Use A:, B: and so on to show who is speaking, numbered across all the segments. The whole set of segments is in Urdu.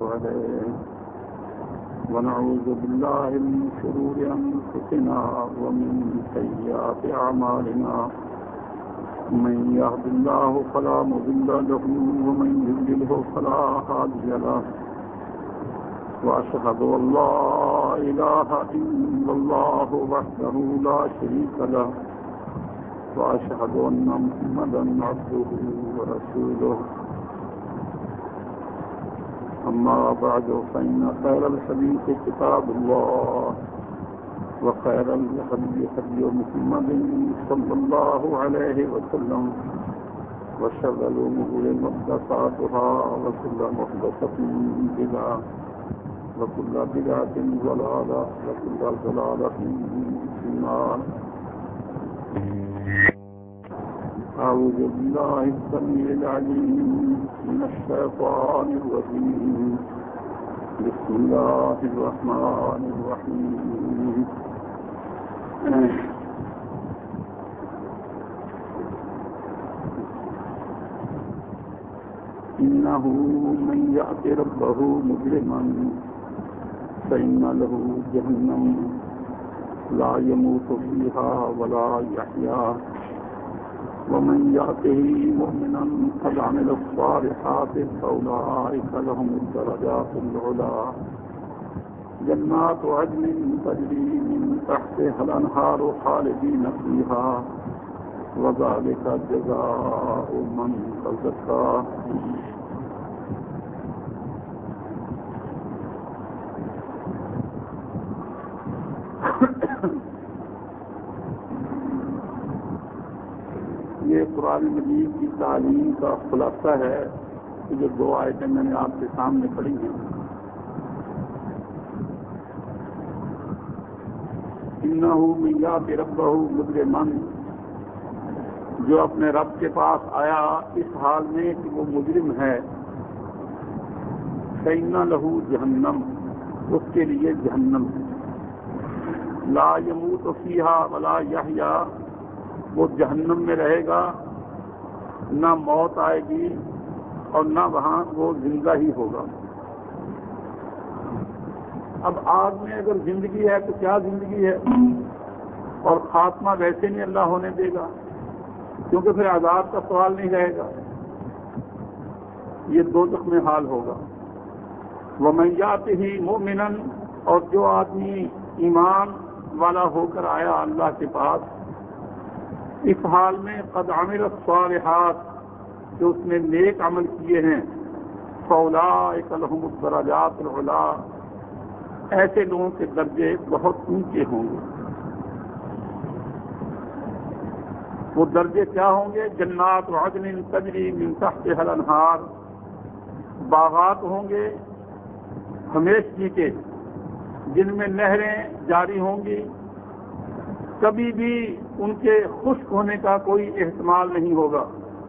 A: عليه ونعوذ بالله من شرور أنفسنا ومن سيئات أعمالنا من يهد الله فلا مضل له ومن يضلل فلا هادي له وأشهد أن لا إله إلا الله وحده لا شريك له وأشهد أن محمدا عبده ورسوله أما بعد فإن خير الحديث كتاب الله وخير الهدي هدي محمد صلى الله عليه وسلم وشر الأمور محدثاتها وكل محدثة بدعة وكل بدعة ضلالة وكل ضلالة في النار. أعوذ بالله السميع العليم من الشيطان الرجيم. بسم الله الرحمن الرحيم. إنه من يأت ربه مجرما فإن له جهنم لا يموت فيها ولا يحيا ومن يأته مؤمنا قد عمل الصالحات فأولئك لهم الدرجات العلى جنات عدن تجري من تحتها الأنهار خالدين فيها وذلك جزاء من تزكى. یہ قرآن مجید کی تعلیم کا خلاصہ ہے کہ جو دو آیتیں میں نے آپ کے سامنے پڑھی ہیں. انہ من یأت ربہ مجرما، جو اپنے رب کے پاس آیا اس حال میں کہ وہ مجرم ہے، فإن لہ جہنم، اس کے لیے جہنم ہے، لا یموت فیہا ولا یحیا، وہ جہنم میں رہے گا، نہ موت آئے گی اور نہ وہاں وہ زندہ ہی ہوگا. اب آگ میں اگر زندگی ہے تو کیا زندگی ہے، اور خاتمہ ویسے نہیں اللہ ہونے دے گا، کیونکہ پھر عذاب کا سوال نہیں رہے گا، یہ دوزخ میں حال ہوگا. وَمَن يَأْتِهِ مُؤْمِنًا، اور جو آدمی ایمان والا ہو کر آیا اللہ کے پاس اس حال میں قد عمل الصالحات، جو اس نے نیک عمل کیے ہیں، فَأُولَٰئِكَ لَهُمُ الدَّرَجَاتُ الْعُلَىٰ، ایسے لوگوں کے درجے بہت اونچے ہوں گے. وہ درجے کیا ہوں گے؟ جنات عدن تجری من تحتها الانہار، باغات ہوں گے ہمیشگی کے جن میں نہریں جاری ہوں گی، کبھی بھی ان کے خشک ہونے کا کوئی احتمال نہیں ہوگا.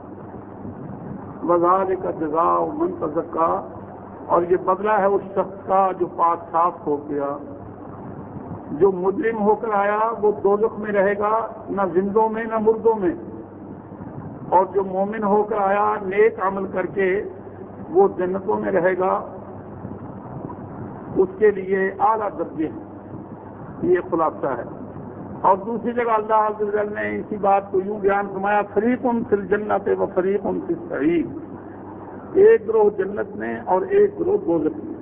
A: وذالک جزاء من تزکیٰ، اور یہ بدلہ ہے اس شخص کا جو پاک صاف ہو گیا. جو مجرم ہو کر آیا وہ دوزخ میں رہے گا، نہ زندوں میں نہ مردوں میں، اور جو مومن ہو کر آیا نیک عمل کر کے وہ جنتوں میں رہے گا. اس کے لیے اعلیٰ درجے ہیں. یہ خلاصہ ہے. اور دوسری جگہ اللہ عز و جل نے اسی بات کو یوں بیان فرمایا، فریق فی الجنت و فریق فی السعیر، ایک گروہ جنت میں اور ایک گروہ دوزخ میں.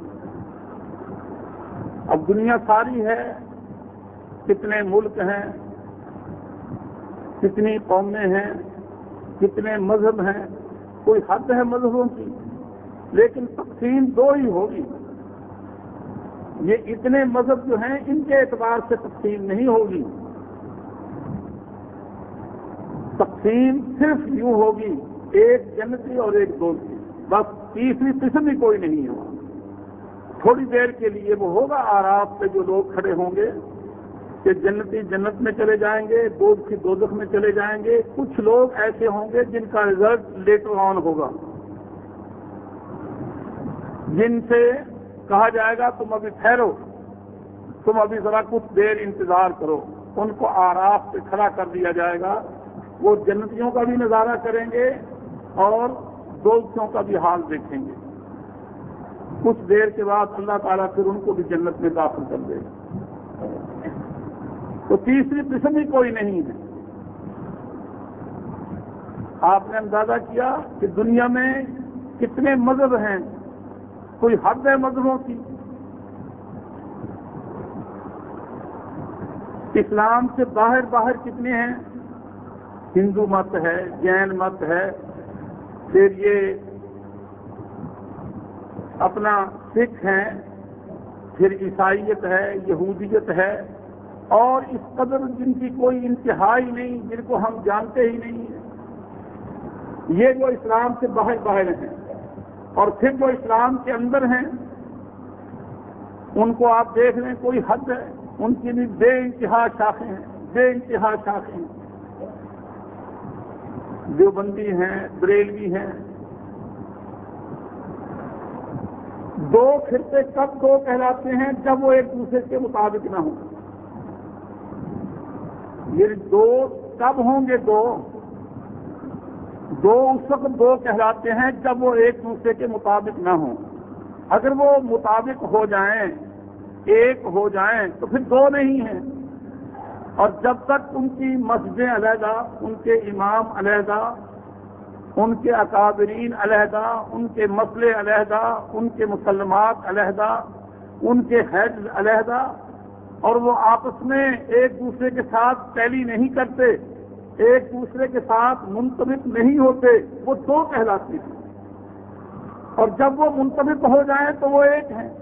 A: اب دنیا ساری ہے، کتنے ملک ہیں، کتنی قومیں ہیں، کتنے مذہب ہیں، کوئی حد ہے مذہبوں کی، لیکن تقسیم دو ہی ہوگی. یہ اتنے مذہب جو ہیں ان کے اعتبار سے تقسیم نہیں ہوگی، تقسیم صرف یوں ہوگی، ایک جنتی اور ایک دوزخی، بس تیسری قسم ہی کوئی نہیں ہے. تھوڑی دیر کے لیے وہ ہوگا آراف پہ جو لوگ کھڑے ہوں گے کہ جنتی جنت میں چلے جائیں گے، دوزخی دوزخ میں چلے جائیں گے. کچھ لوگ ایسے ہوں گے جن کا رزلٹ لیٹر آن ہوگا، جن سے کہا جائے گا تم ابھی ٹھہرو، تم ابھی ذرا کچھ دیر انتظار کرو. ان کو آراف پہ کھڑا کر دیا جائے گا، وہ جنتیوں کا بھی نظارہ کریں گے اور دوزخیوں کا بھی حال دیکھیں گے. کچھ دیر کے بعد اللہ تعالیٰ پھر ان کو بھی جنت میں داخل کر دے گا۔ تو تیسری قسم ہی کوئی نہیں ہے۔ آپ نے اندازہ کیا کہ دنیا میں کتنے مذہب ہیں، کوئی حد ہے مذہبوں کی؟ اسلام سے باہر کتنے ہیں؟ ہندو مت ہے، جین مت ہے، پھر یہ اپنا سکھ ہیں، پھر عیسائیت ہے، یہودیت ہے، اور اس قدر جن کی کوئی انتہا ہی نہیں، جن کو ہم جانتے ہی نہیں ہیں۔ یہ جو اسلام سے باہر ہیں، اور پھر جو اسلام کے اندر ہیں ان کو آپ دیکھ لیں کوئی حد ہے، ان کی بھی بے انتہا شاخیں ہیں، بے انتہا شاخیں ہیں۔ دیوبندی ہیں، بریلوی ہیں۔ دو فرقے کب دو کہلاتے ہیں؟ جب وہ ایک دوسرے کے مطابق نہ ہوں۔ یہ دو کب ہوں گے؟ دو اس وقت دو کہلاتے ہیں جب وہ ایک دوسرے کے مطابق نہ ہوں۔ اگر وہ مطابق ہو جائیں، ایک ہو جائیں، تو پھر دو نہیں ہیں۔ اور جب تک ان کی مسجدیں علیحدہ، ان کے امام علیحدہ، ان کے اکابرین علیحدہ، ان کے مسئلے علیحدہ، ان کے مسلمات علیحدہ، ان کے ہیڈز علیحدہ، اور وہ آپس میں ایک دوسرے کے ساتھ ٹیلی نہیں کرتے، ایک دوسرے کے ساتھ منطبق نہیں ہوتے، وہ دو کہلاتے ہیں۔ اور جب وہ منطبق ہو جائیں تو وہ ایک ہیں۔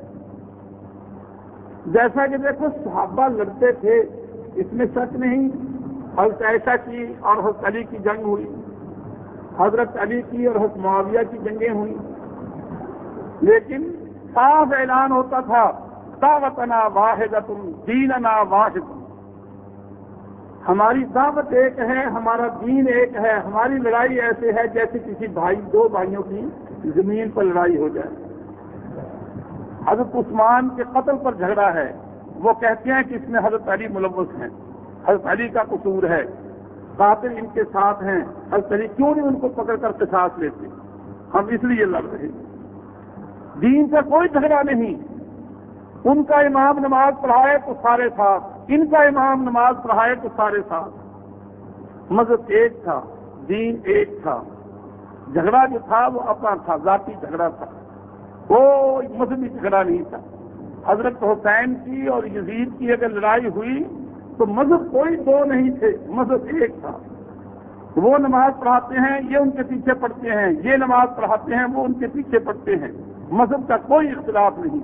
A: جیسا کہ دیکھو صحابہ لڑتے تھے، اس میں شک نہیں۔ حضرت عائشہ کی اور حضرت علی کی جنگ ہوئی، حضرت علی کی اور حضرت معاویہ کی جنگیں ہوئیں، لیکن صاف اعلان ہوتا تھا دعوتنا واحدۃ دیننا واحد، ہماری دعوت ایک ہے، ہمارا دین ایک ہے، ہماری لڑائی ایسے ہے جیسے کسی دو بھائیوں کی زمین پر لڑائی ہو جائے۔ حضرت عثمان کے قتل پر جھگڑا ہے، وہ کہتے ہیں کہ اس میں حضرت علی ملوث ہیں، حضرت علی کا قصور ہے، قاتل ان کے ساتھ ہیں، حضرت علی کیوں نہیں ان کو پکڑ کر قصاص لیتے؟ ہم اس لیے لڑ رہے ہیں۔ دین کا کوئی جھگڑا نہیں۔ ان کا امام نماز پڑھائے تو سارے ساتھ، ان کا امام نماز پڑھائے تو سارے ساتھ۔ مذہب ایک تھا، دین ایک تھا، جھگڑا جو تھا وہ اپنا تھا، ذاتی جھگڑا تھا، کوئی مذہبی جھگڑا نہیں تھا۔ حضرت حسین کی اور یزید کی اگر لڑائی ہوئی تو مذہب کوئی دو نہیں تھے، مذہب ایک تھا۔ وہ نماز پڑھاتے ہیں، یہ ان کے پیچھے پڑھتے ہیں، یہ نماز پڑھاتے ہیں، وہ ان کے پیچھے پڑھتے ہیں۔ مذہب کا کوئی اختلاف نہیں۔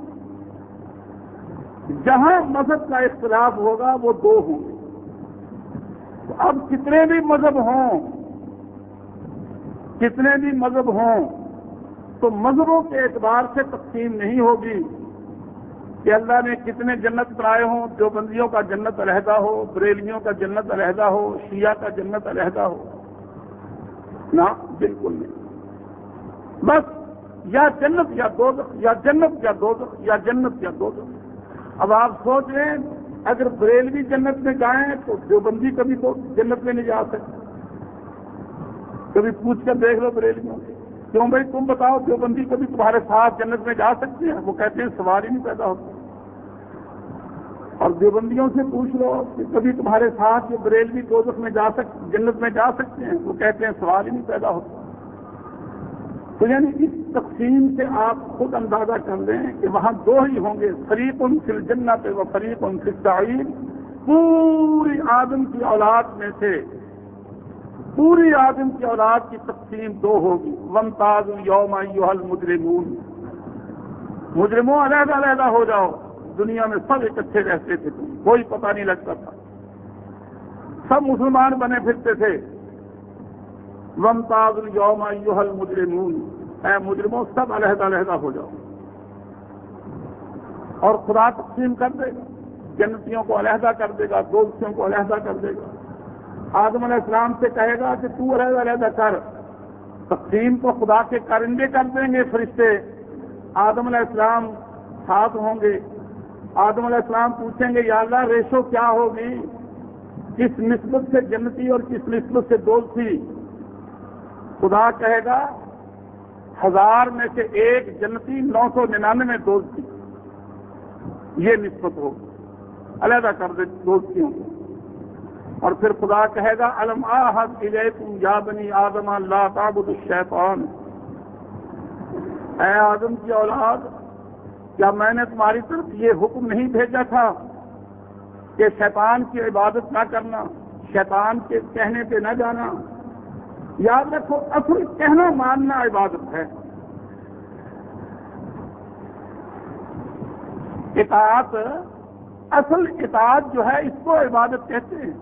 A: جہاں مذہب کا اختلاف ہوگا وہ دو ہوں گے۔ اب کتنے بھی مذہب ہوں تو مذہبوں کے اعتبار سے تقسیم نہیں ہوگی کہ اللہ نے کتنے جنت بنائے ہوں، دیوبندیوں کا جنت علیحدہ ہو، بریلویوں کا جنت علیحدہ ہو، شیعہ کا جنت علیحدہ ہو، نہ، بالکل نہیں۔ بس یا جنت یا دوزخ، یا جنت یا دوزخ، یا جنت یا دوزخ۔ اب آپ سوچ رہے ہیں اگر بریلوی جنت میں جائیں تو دیوبندی کبھی تو جنت میں نہیں جا سکتے۔ کبھی پوچھ کر دیکھ لو بریلویوں سے، کیوں بھائی تم بتاؤ دیوبندی کبھی تمہارے ساتھ جنت میں جا سکتے ہیں؟ وہ کہتے ہیں سوال ہی نہیں پیدا ہوتا۔ اور دیوبندیوں سے پوچھ لو کہ کبھی تمہارے ساتھ یہ بریلوی دوزخ میں جنت میں جا سکتے ہیں؟ وہ کہتے ہیں سوال ہی نہیں پیدا ہوتا۔ تو یعنی اس تقسیم سے آپ خود اندازہ کر لیں کہ وہاں دو ہی ہوں گے، فریق فی الجنت و فریق فی السعیر۔ پوری آدم کی اولاد میں سے پوری آدم کی اولاد کی تقسیم دو ہوگی۔ وامتازوا اليوم ایھا المجرمون، مجرموں علیحدہ علیحدہ ہو جاؤ۔ دنیا میں سب اکٹھے رہتے تھے، کوئی پتہ نہیں لگتا تھا، سب مسلمان بنے پھرتے تھے۔ وامتازوا اليوم ایھا المجرمون، اے مجرموں سب علیحدہ علیحدہ ہو جاؤ۔ اور خدا تقسیم کر دے گا، جنتیوں کو علیحدہ کر دے گا، دوزخیوں کو علیحدہ کر دے گا۔ آدم علیہ السلام سے کہے گا کہ تو علیحدہ علیحدہ کر، تقسیم کو خدا کے کارندے کر دیں گے فرشتے۔ آدم علیہ السلام ساتھ ہوں گے۔ آدم علیہ السلام پوچھیں گے یا اللہ ریشو کیا ہوگی، کس نسبت سے جنتی اور کس نسبت سے دوزخی؟ خدا کہے گا 1000 میں سے ایک جنتی 999 دوستی، یہ نسبت ہو، علیحدہ کر دے دوستیوں کو۔ اور پھر خدا کہے گا الم اعہد الیکم یا بنی آدم لا تعبدوا الشیطان، اے آدم کی اولاد، کیا میں نے تمہاری طرف یہ حکم نہیں بھیجا تھا کہ شیطان کی عبادت نہ کرنا، شیطان کے کہنے پہ نہ جانا؟ یاد رکھو، اصل کہنا ماننا عبادت ہے۔ اطاعت، اصل اطاعت جو ہے اس کو عبادت کہتے ہیں۔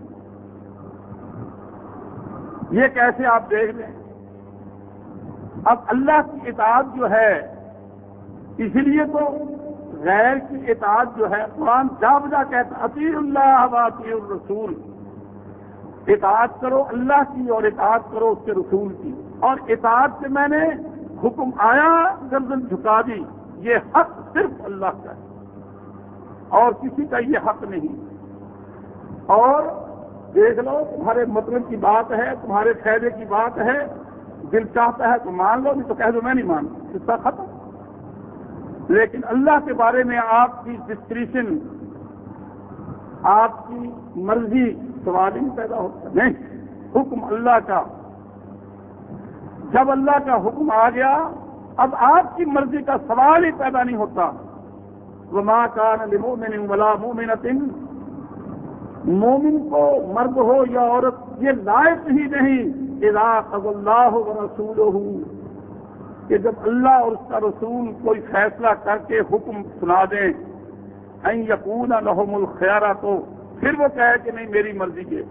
A: یہ کیسے آپ دیکھ لیں، اب اللہ کی اطاعت جو ہے، اسی لیے تو غیر کی اطاعت جو ہے قرآن جا بجا کہتا ہے اطیعوا اللہ و اطیعوا الرسول، اطاعت کرو اللہ کی اور اطاعت کرو اس کے رسول کی۔ اور اطاعت سے میں نے حکم آیا گردن جھکا دی، یہ حق صرف اللہ کا ہے اور کسی کا یہ حق نہیں۔ اور دیکھ لو، تمہارے مطلب کی بات ہے، تمہارے فائدے کی بات ہے، دل چاہتا ہے تو مان لو، نہیں تو کہہ دو میں نہیں مانتا، اس کا ختم۔ لیکن اللہ کے بارے میں آپ کی ڈسکریشن، آپ کی مرضی سوال ہی نہیں پیدا ہوتا، نہیں، حکم اللہ کا۔ جب اللہ کا حکم آ گیا اب آپ کی مرضی کا سوال ہی پیدا نہیں ہوتا۔ وما كان لمؤمن ولا مؤمنة، مومن کو مرد ہو یا عورت یہ لائق ہی نہیں اذا قضى اللہ ورسولہ، کہ جب اللہ اور اس کا رسول کوئی فیصلہ کر کے حکم سنا دیں ان یکون لهم الخیارہ، تو پھر وہ کہے کہ نہیں میری مرضی ہے،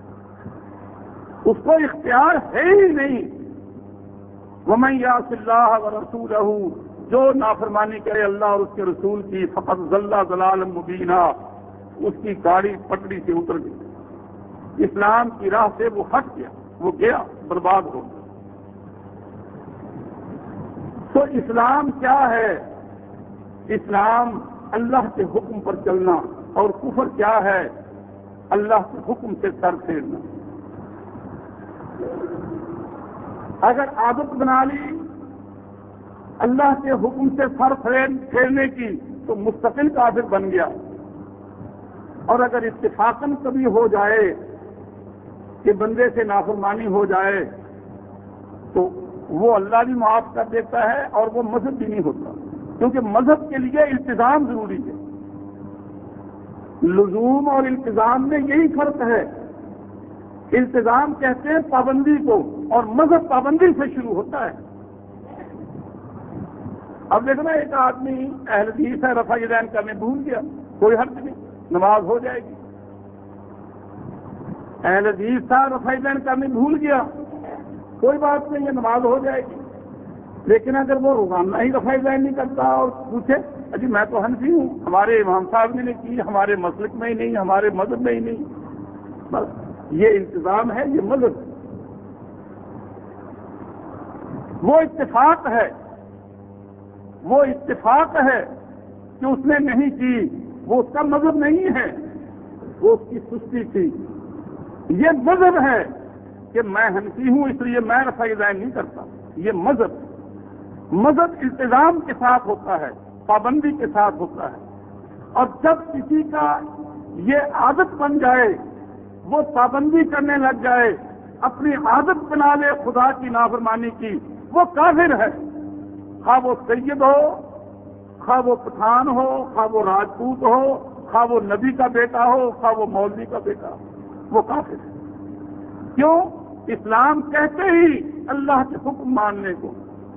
A: اس کو اختیار ہے ہی نہیں۔ ومن یعص اللہ ورسولہ، جو نافرمانی کرے اللہ اور اس کے رسول کی، فقد ضل ضلالا مبینا، اس کی گاڑی پٹڑی سے اتر گئی، اسلام کی راہ سے وہ ہٹ گیا، وہ گیا، برباد ہو گیا۔ تو اسلام کیا ہے؟ اسلام اللہ کے حکم پر چلنا، اور کفر کیا ہے؟ اللہ کے حکم سے سر پھیرنا۔ اگر عادت بنا لی اللہ کے حکم سے سر پھیرنے کی تو مستقل کافر بن گیا، اور اگر اتفاقاً کبھی ہو جائے کہ بندے سے نافرمانی ہو جائے تو وہ اللہ بھی معاف کر دیتا ہے اور وہ مذہب بھی نہیں ہوتا، کیونکہ مذہب کے لیے التزام ضروری ہے۔ لزوم اور التزام میں یہی فرق ہے۔ التزام کہتے ہیں پابندی کو، اور مذہب پابندی سے شروع ہوتا ہے۔ اب دیکھنا، ایک آدمی اہل حدیث ہے، رفع یدین کرنے بھول گیا، کوئی حرج نہیں، نماز ہو جائے گی۔ اہل حدیث تھا، رفع یدین کرنے بھول گیا، کوئی بات نہیں، یہ نماز ہو جائے گی۔ لیکن اگر وہ روزانہ ہی رفع یدین نہیں کرتا اور پوچھے اجی میں تو حنفی ہوں، ہمارے امام صاحب نے نہیں کی، ہمارے مسلک میں ہی نہیں، ہمارے مذہب میں ہی نہیں، بس یہ انتظام ہے، یہ مذہب، وہ اتفاق ہے، وہ اتفاق ہے کہ اس نے نہیں کی، وہ اس کا مذہب نہیں ہے، وہ اس کی سستی تھی۔ یہ مذہب ہے کہ میں حنفی ہوں اس لیے میں رفع یدین نہیں کرتا، یہ مذہب۔ مذہب التزام کے ساتھ ہوتا ہے، پابندی کے ساتھ ہوتا ہے، اور جب کسی کا یہ عادت بن جائے، وہ پابندی کرنے لگ جائے، اپنی عادت بنا لے خدا کی نافرمانی کی، وہ کافر ہے، خواہ وہ سید ہو، خواہ وہ پٹھان ہو، خواہ وہ راجپوت ہو، خواہ وہ نبی کا بیٹا ہو، خواہ وہ مولوی کا بیٹا ہو، وہ کافر ہے۔ کیوں؟ اسلام کہتے ہی اللہ کے حکم ماننے کو،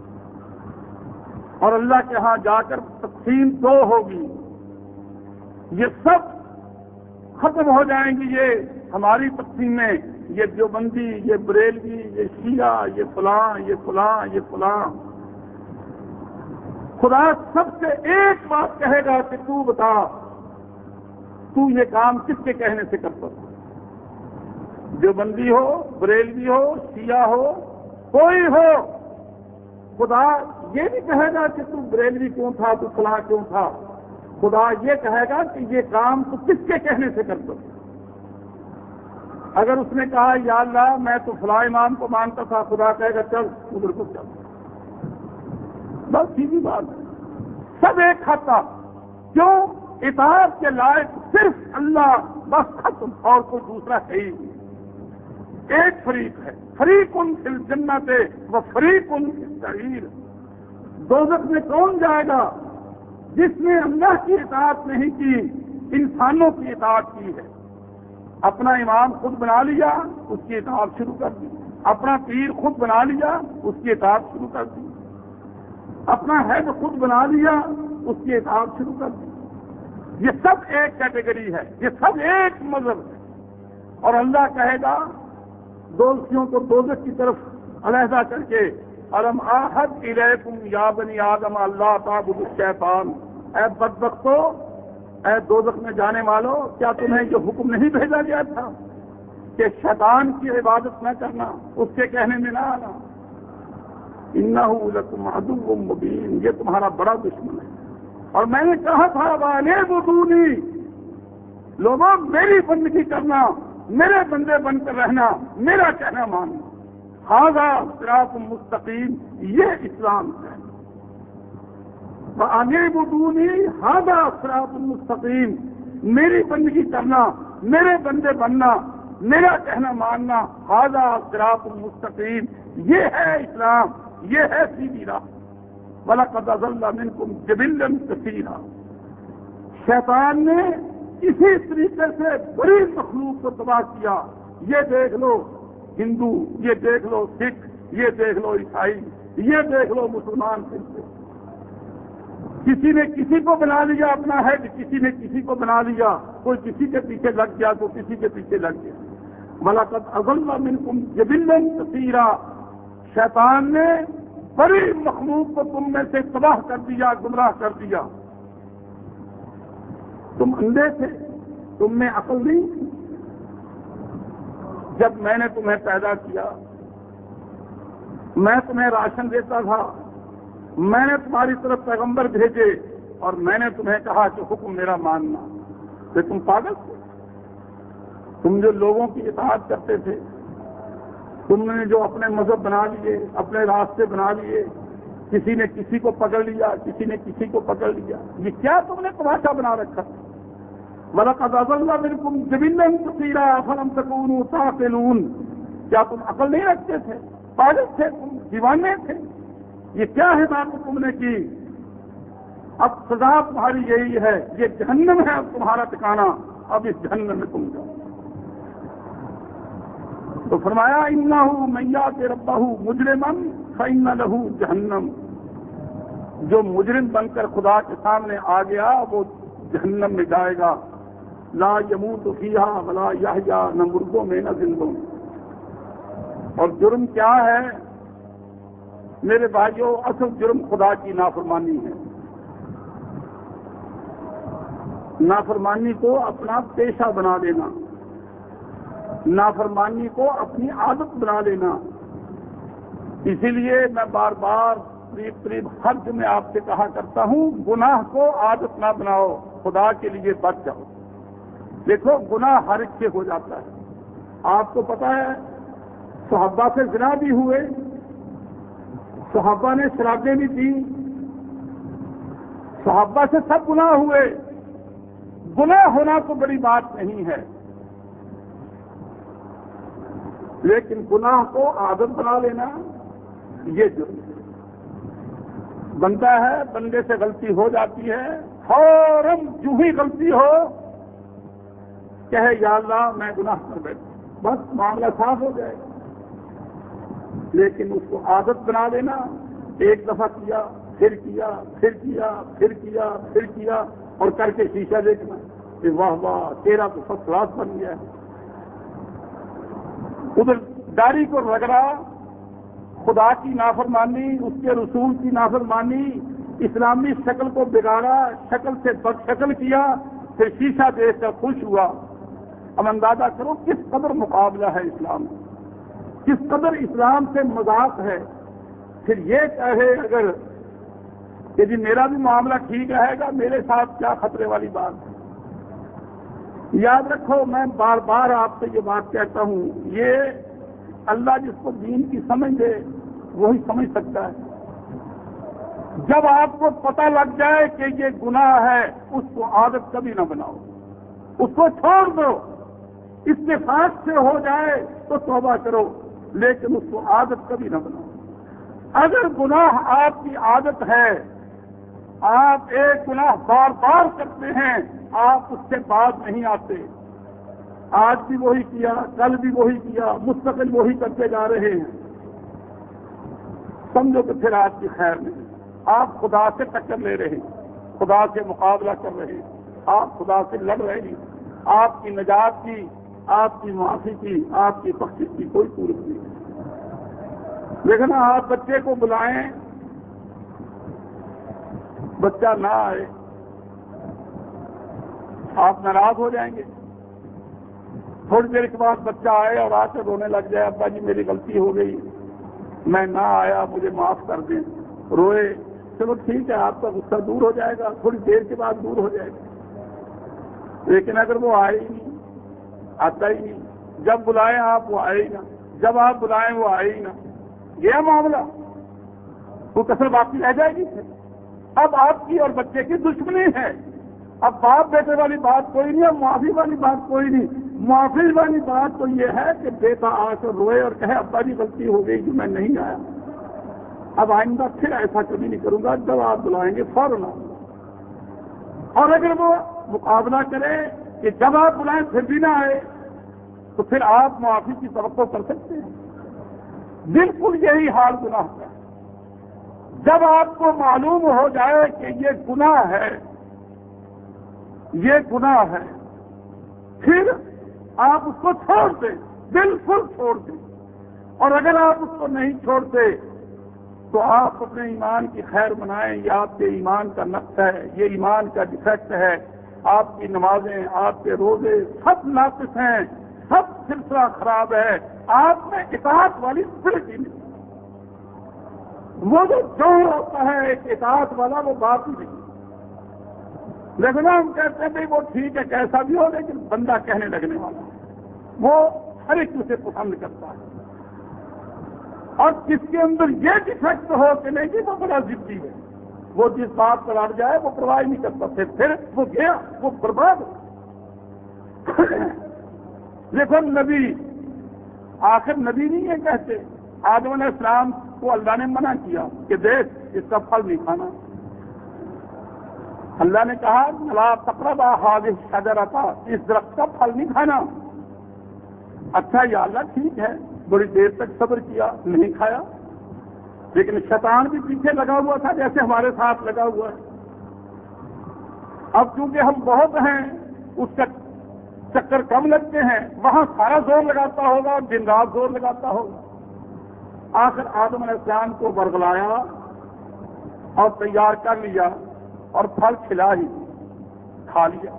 A: اور اللہ کے ہاں جا کر تقسیم 2 ہوگی، یہ سب ختم ہو جائیں گی، یہ ہماری تقسیمیں، یہ دیوبندی، یہ بریلوی، یہ شیعہ، یہ فلاں، یہ فلاں، یہ فلاں۔ خدا سب سے ایک بات کہے گا کہ تو بتا، تو یہ کام کس کے کہنے سے کرتا تھا؟ دیوبندی ہو، بریلوی ہو، شیعہ ہو، کوئی ہو، خدا یہ نہیں کہے گا کہ تو بریلوی کیوں تھا، تو فلاں کیوں تھا، خدا یہ کہے گا کہ یہ کام تو کس کے کہنے سے کرتا تھا۔ اگر اس نے کہا یا اللہ میں تو فلاں امام کو مانتا تھا، خدا کہے گا چل ادھر کو چل، بس سیدھی بات ہے، سب ایک کھاتا، کیوں؟ اطاعت کے لائق صرف اللہ، بس ختم، اور کوئی دوسرا ہے ہی نہیں۔ ایک فریق ہے، فریق فی الجنت و فریق فی السعیر۔ دوزخ میں کون جائے گا؟ جس نے اللہ کی اطاعت نہیں کی، انسانوں کی اطاعت کی ہے۔ اپنا امام خود بنا لیا، اس کی اطاعت شروع کر دی، اپنا پیر خود بنا لیا، اس کی اطاعت شروع کر دی، اپنا ہیڈ خود بنا لیا، اس کی اطاعت شروع کر دی۔ یہ سب ایک کیٹیگری ہے، یہ سب ایک مذہب ہے، اور اللہ کہے گا دوستیوں کو دوزخ کی طرف علیحدہ کر کے، الم آحد الیکم یا بنی آدم اللہ تعبدوا الشیطان، اے بدبختو، اے دوزخ میں جانے والوں، کیا تمہیں یہ حکم نہیں بھیجا گیا تھا کہ شیطان کی عبادت نہ کرنا، اس کے کہنے میں نہ آنا؟ انہ لکم عدو مبین، یہ تمہارا بڑا دشمن ہے۔ اور میں نے کہا تھا وَأَنِعْبُدُونِي، لوگوں میری بندگی کرنا، میرے بندے بن کر رہنا، میرا کہنا ماننا، ھذا صراط مستقیم، یہ اسلام ہے۔ وَأَنِعْبُدُونِي ھذا صراط مستقیم، میری بندگی کرنا، میرے بندے بننا، میرا کہنا ماننا، ھذا صراط مستقیم، یہ ہے اسلام، یہ ہے سیدھی راہ۔ وَلَقَدْ أَضَلَّ مِنكُمْ جِبِلًّا كَثِيرًا، شیطان نے اسی طریقے سے بڑی مخلوق کو تباہ کیا۔ یہ دیکھ لو ہندو، یہ دیکھ لو سکھ، یہ دیکھ لو عیسائی، یہ دیکھ لو مسلمان، کسی نے کسی کو بنا لیا اپنا ہیڈ، کسی نے کسی کو بنا لیا، کوئی کسی کے پیچھے لگ گیا، کوئی کسی کے پیچھے لگ گیا۔ وَلَقَدْ أَضَلَّ مِنكُمْ جِبِلًّا كَثِيرًا، شیطان نے بڑی مخلوق کو تم میں سے تباہ کر دیا، گمراہ کر دیا۔ تم اندھے تھے، تم میں عقل نہیں تھی۔ جب میں نے تمہیں پیدا کیا، میں تمہیں راشن دیتا تھا، میں نے تمہاری طرف پیغمبر بھیجے، اور میں نے تمہیں کہا کہ حکم میرا ماننا، کہ تم پاگل تھے؟ تم جو لوگوں کی اطاعت کرتے تھے، تم نے جو اپنے مذہب بنا لیے، اپنے راستے بنا لیے، کسی نے کسی کو پکڑ لیا، کسی نے کسی کو پکڑ لیا، یہ کیا تم نے تماشا بنا رکھا؟ وَلَقَدْ أَضَلَّ مِنكُمْ جِبِلًّا كَثِيرًا أَفَلَمْ تَكُونُوا تَعْقِلُونَ، کیا تم عقل نہیں رکھتے تھے؟ پاگل تھے تم، دیوانے تھے؟ یہ کیا ہدایت تم نے کی؟ اب سزا تمہاری یہی ہے، یہ جہنم ہے اب تمہارا ٹھکانہ، اب اس جہنم میں تم جاؤ۔ تو فرمایا انہ من یأت ربہ مجرما فإن لہ جہنم، جو مجرم بن کر خدا کے سامنے آ گیا وہ جہنم میں جائے گا، لا یموت فیہا ولا یحیا، نہ مردوں میں نہ زندوں میں۔ اور جرم کیا ہے میرے بھائیوں؟ اصل جرم خدا کی نافرمانی ہے۔ نافرمانی کو اپنا پیشہ بنا لینا، نافرمانی کو اپنی عادت بنا لینا۔ اسی لیے میں بار بار قریب ہر جمعے آپ سے کہا کرتا ہوں، گناہ کو عادت نہ بناؤ، خدا کے لیے بچ جاؤ۔ دیکھو گناہ ہر ایک سے ہو جاتا ہے، آپ کو پتا ہے صحابہ سے زنا بھی ہوئے، صحابہ نے شرابیں بھی پی، صحابہ سے سب گناہ ہوئے۔ گناہ ہونا تو بڑی بات نہیں ہے، لیکن گناہ کو عادت بنا لینا یہ جرم بنتا ہے۔ بندے سے غلطی ہو جاتی ہے، فوراً جو ہی غلطی ہو کہے یا اللہ میں گناہ کر بیٹھا، بس معاملہ صاف ہو جائے گا۔ لیکن اس کو عادت بنا لینا، ایک دفعہ کیا، پھر کیا، پھر کیا، پھر کیا، پھر کیا، اور کر کے شیشہ دیکھنا کہ واہ واہ تیرا تو فرسٹ کلاس بن گیا ہے۔ ادھر داڑھی کو رگڑا، خدا کی نافرمانی، اس کے رسول کی نافرمانی، اسلامی شکل کو بگاڑا، شکل سے بد شکل کیا، پھر شیشہ دیکھ کر خوش ہوا۔ اب اندازہ کرو کس قدر مقابلہ ہے اسلام، کس قدر اسلام سے مذاق ہے۔ پھر یہ کہے اگر کہ جی میرا بھی معاملہ ٹھیک رہے گا، میرے ساتھ کیا خطرے والی بات ہے۔ یاد رکھو میں بار بار آپ سے یہ بات کہتا ہوں، یہ اللہ جس کو دین کی سمجھ دے وہی سمجھ سکتا ہے۔ جب آپ کو پتہ لگ جائے کہ یہ گناہ ہے اس کو عادت کبھی نہ بناؤ، اس کو چھوڑ دو، اتفاق سے ہو جائے تو توبہ کرو، لیکن اس کو عادت کبھی نہ بناؤ۔ اگر گناہ آپ کی عادت ہے، آپ ایک گناہ بار بار کرتے ہیں، آپ اس سے باز نہیں آتے، آج بھی وہی کیا، کل بھی وہی کیا، مستقل وہی کرتے جا رہے ہیں، سمجھو کہ پھر آپ کی خیر نہیں، آپ خدا سے ٹکر لے رہے ہیں، خدا سے مقابلہ کر رہے ہیں، آپ خدا سے لڑ رہے ہیں، آپ کی نجات کی، آپ کی معافی کی، آپ کی بخشش کی کوئی صورت نہیں ہے۔ لیکن آپ بچے کو بلائیں، بچہ نہ آئے، آپ ناراض ہو جائیں گے۔ تھوڑی دیر کے بعد بچہ آئے اور آ کے رونے لگ جائے، ابا جی میری غلطی ہو گئی، میں نہ آیا، مجھے معاف کر دیں، روئے، چلو ٹھیک ہے، آپ کا غصہ دور ہو جائے گا، تھوڑی دیر کے بعد دور ہو جائے گا۔ لیکن اگر وہ آئے ہی نہیں، آتا ہی نہیں، جب بلائیں آپ وہ آئے ہی نہ، جب آپ بلائیں وہ آئے ہی نہ، یہ معاملہ وہ کسر باقی رہ جائے گی۔ اب آپ کی اور بچے کی دشمنی ہے، اب باپ بیٹے والی بات کوئی نہیں، اب معافی والی بات کوئی نہیں۔ معافی والی بات تو یہ ہے کہ بیٹا آ کر روئے اور کہے ابا جی غلطی ہو گئی کہ میں نہیں آیا، اب آئندہ پھر ایسا کبھی نہیں کروں گا، جب آپ بلائیں گے فوراً آؤں گا۔ اور اگر وہ مقابلہ کرے کہ جب آپ بلائیں پھر بھی نہ آئے تو پھر آپ معافی کی توقع کر سکتے ہیں۔ بالکل یہی حال گناہ کا ہے۔ جب آپ کو معلوم ہو جائے کہ یہ گناہ ہے، یہ گناہ ہے، پھر آپ اس کو چھوڑ دیں، بالکل چھوڑ دیں۔ اور اگر آپ اس کو نہیں چھوڑتے تو آپ اپنے ایمان کی خیر منائیں، یہ آپ کے ایمان کا نقص ہے، یہ ایمان کا ڈیفیکٹ ہے۔ آپ کی نمازیں، آپ کے روزے سب ناقص ہیں، سب سلسلہ خراب ہے، آپ میں اطاعت والی اسپرٹ ہی نہیں۔ وہ جو جوڑ ہوتا ہے ایک اطاعت والا، وہ بات ہی نہیں۔ لیکن ہم کہتے ہیں وہ ٹھیک ہے کیسا بھی ہو، لیکن بندہ کہنے لگنے والا ہے، وہ ہر ایک اسے پسند کرتا ہے۔ اور جس کے اندر یہ ڈیفیکٹ ہو کہ نہیں کہ وہ بڑا ضدی ہے، وہ جس بات پر اڑ جائے وہ پرواہ نہیں کرتا، پھر وہ گیا، وہ برباد ہو۔ لیکن نبی آخر نبی نہیں ہے کہتے، آدم علیہ السلام کو اللہ نے منع کیا کہ دیکھ اس کا پھل نہیں کھانا۔ اللہ نے کہا لا تقربا هذه الشجرة، اس درخت کا پھل نہیں کھانا۔ اچھا یا اللہ ٹھیک ہے، بڑی دیر تک صبر کیا، نہیں کھایا، لیکن شیطان بھی پیچھے لگا ہوا تھا جیسے ہمارے ساتھ لگا ہوا ہے۔ اب چونکہ ہم بہت ہیں، اس کا چکر کم لگتے ہیں، وہاں سارا زور لگاتا ہوگا اور دن رات زور لگاتا ہوگا۔ آخر آدم علیہ السلام کو برگلایا اور تیار کر لیا اور پھل کھلا ہی کھا لیا۔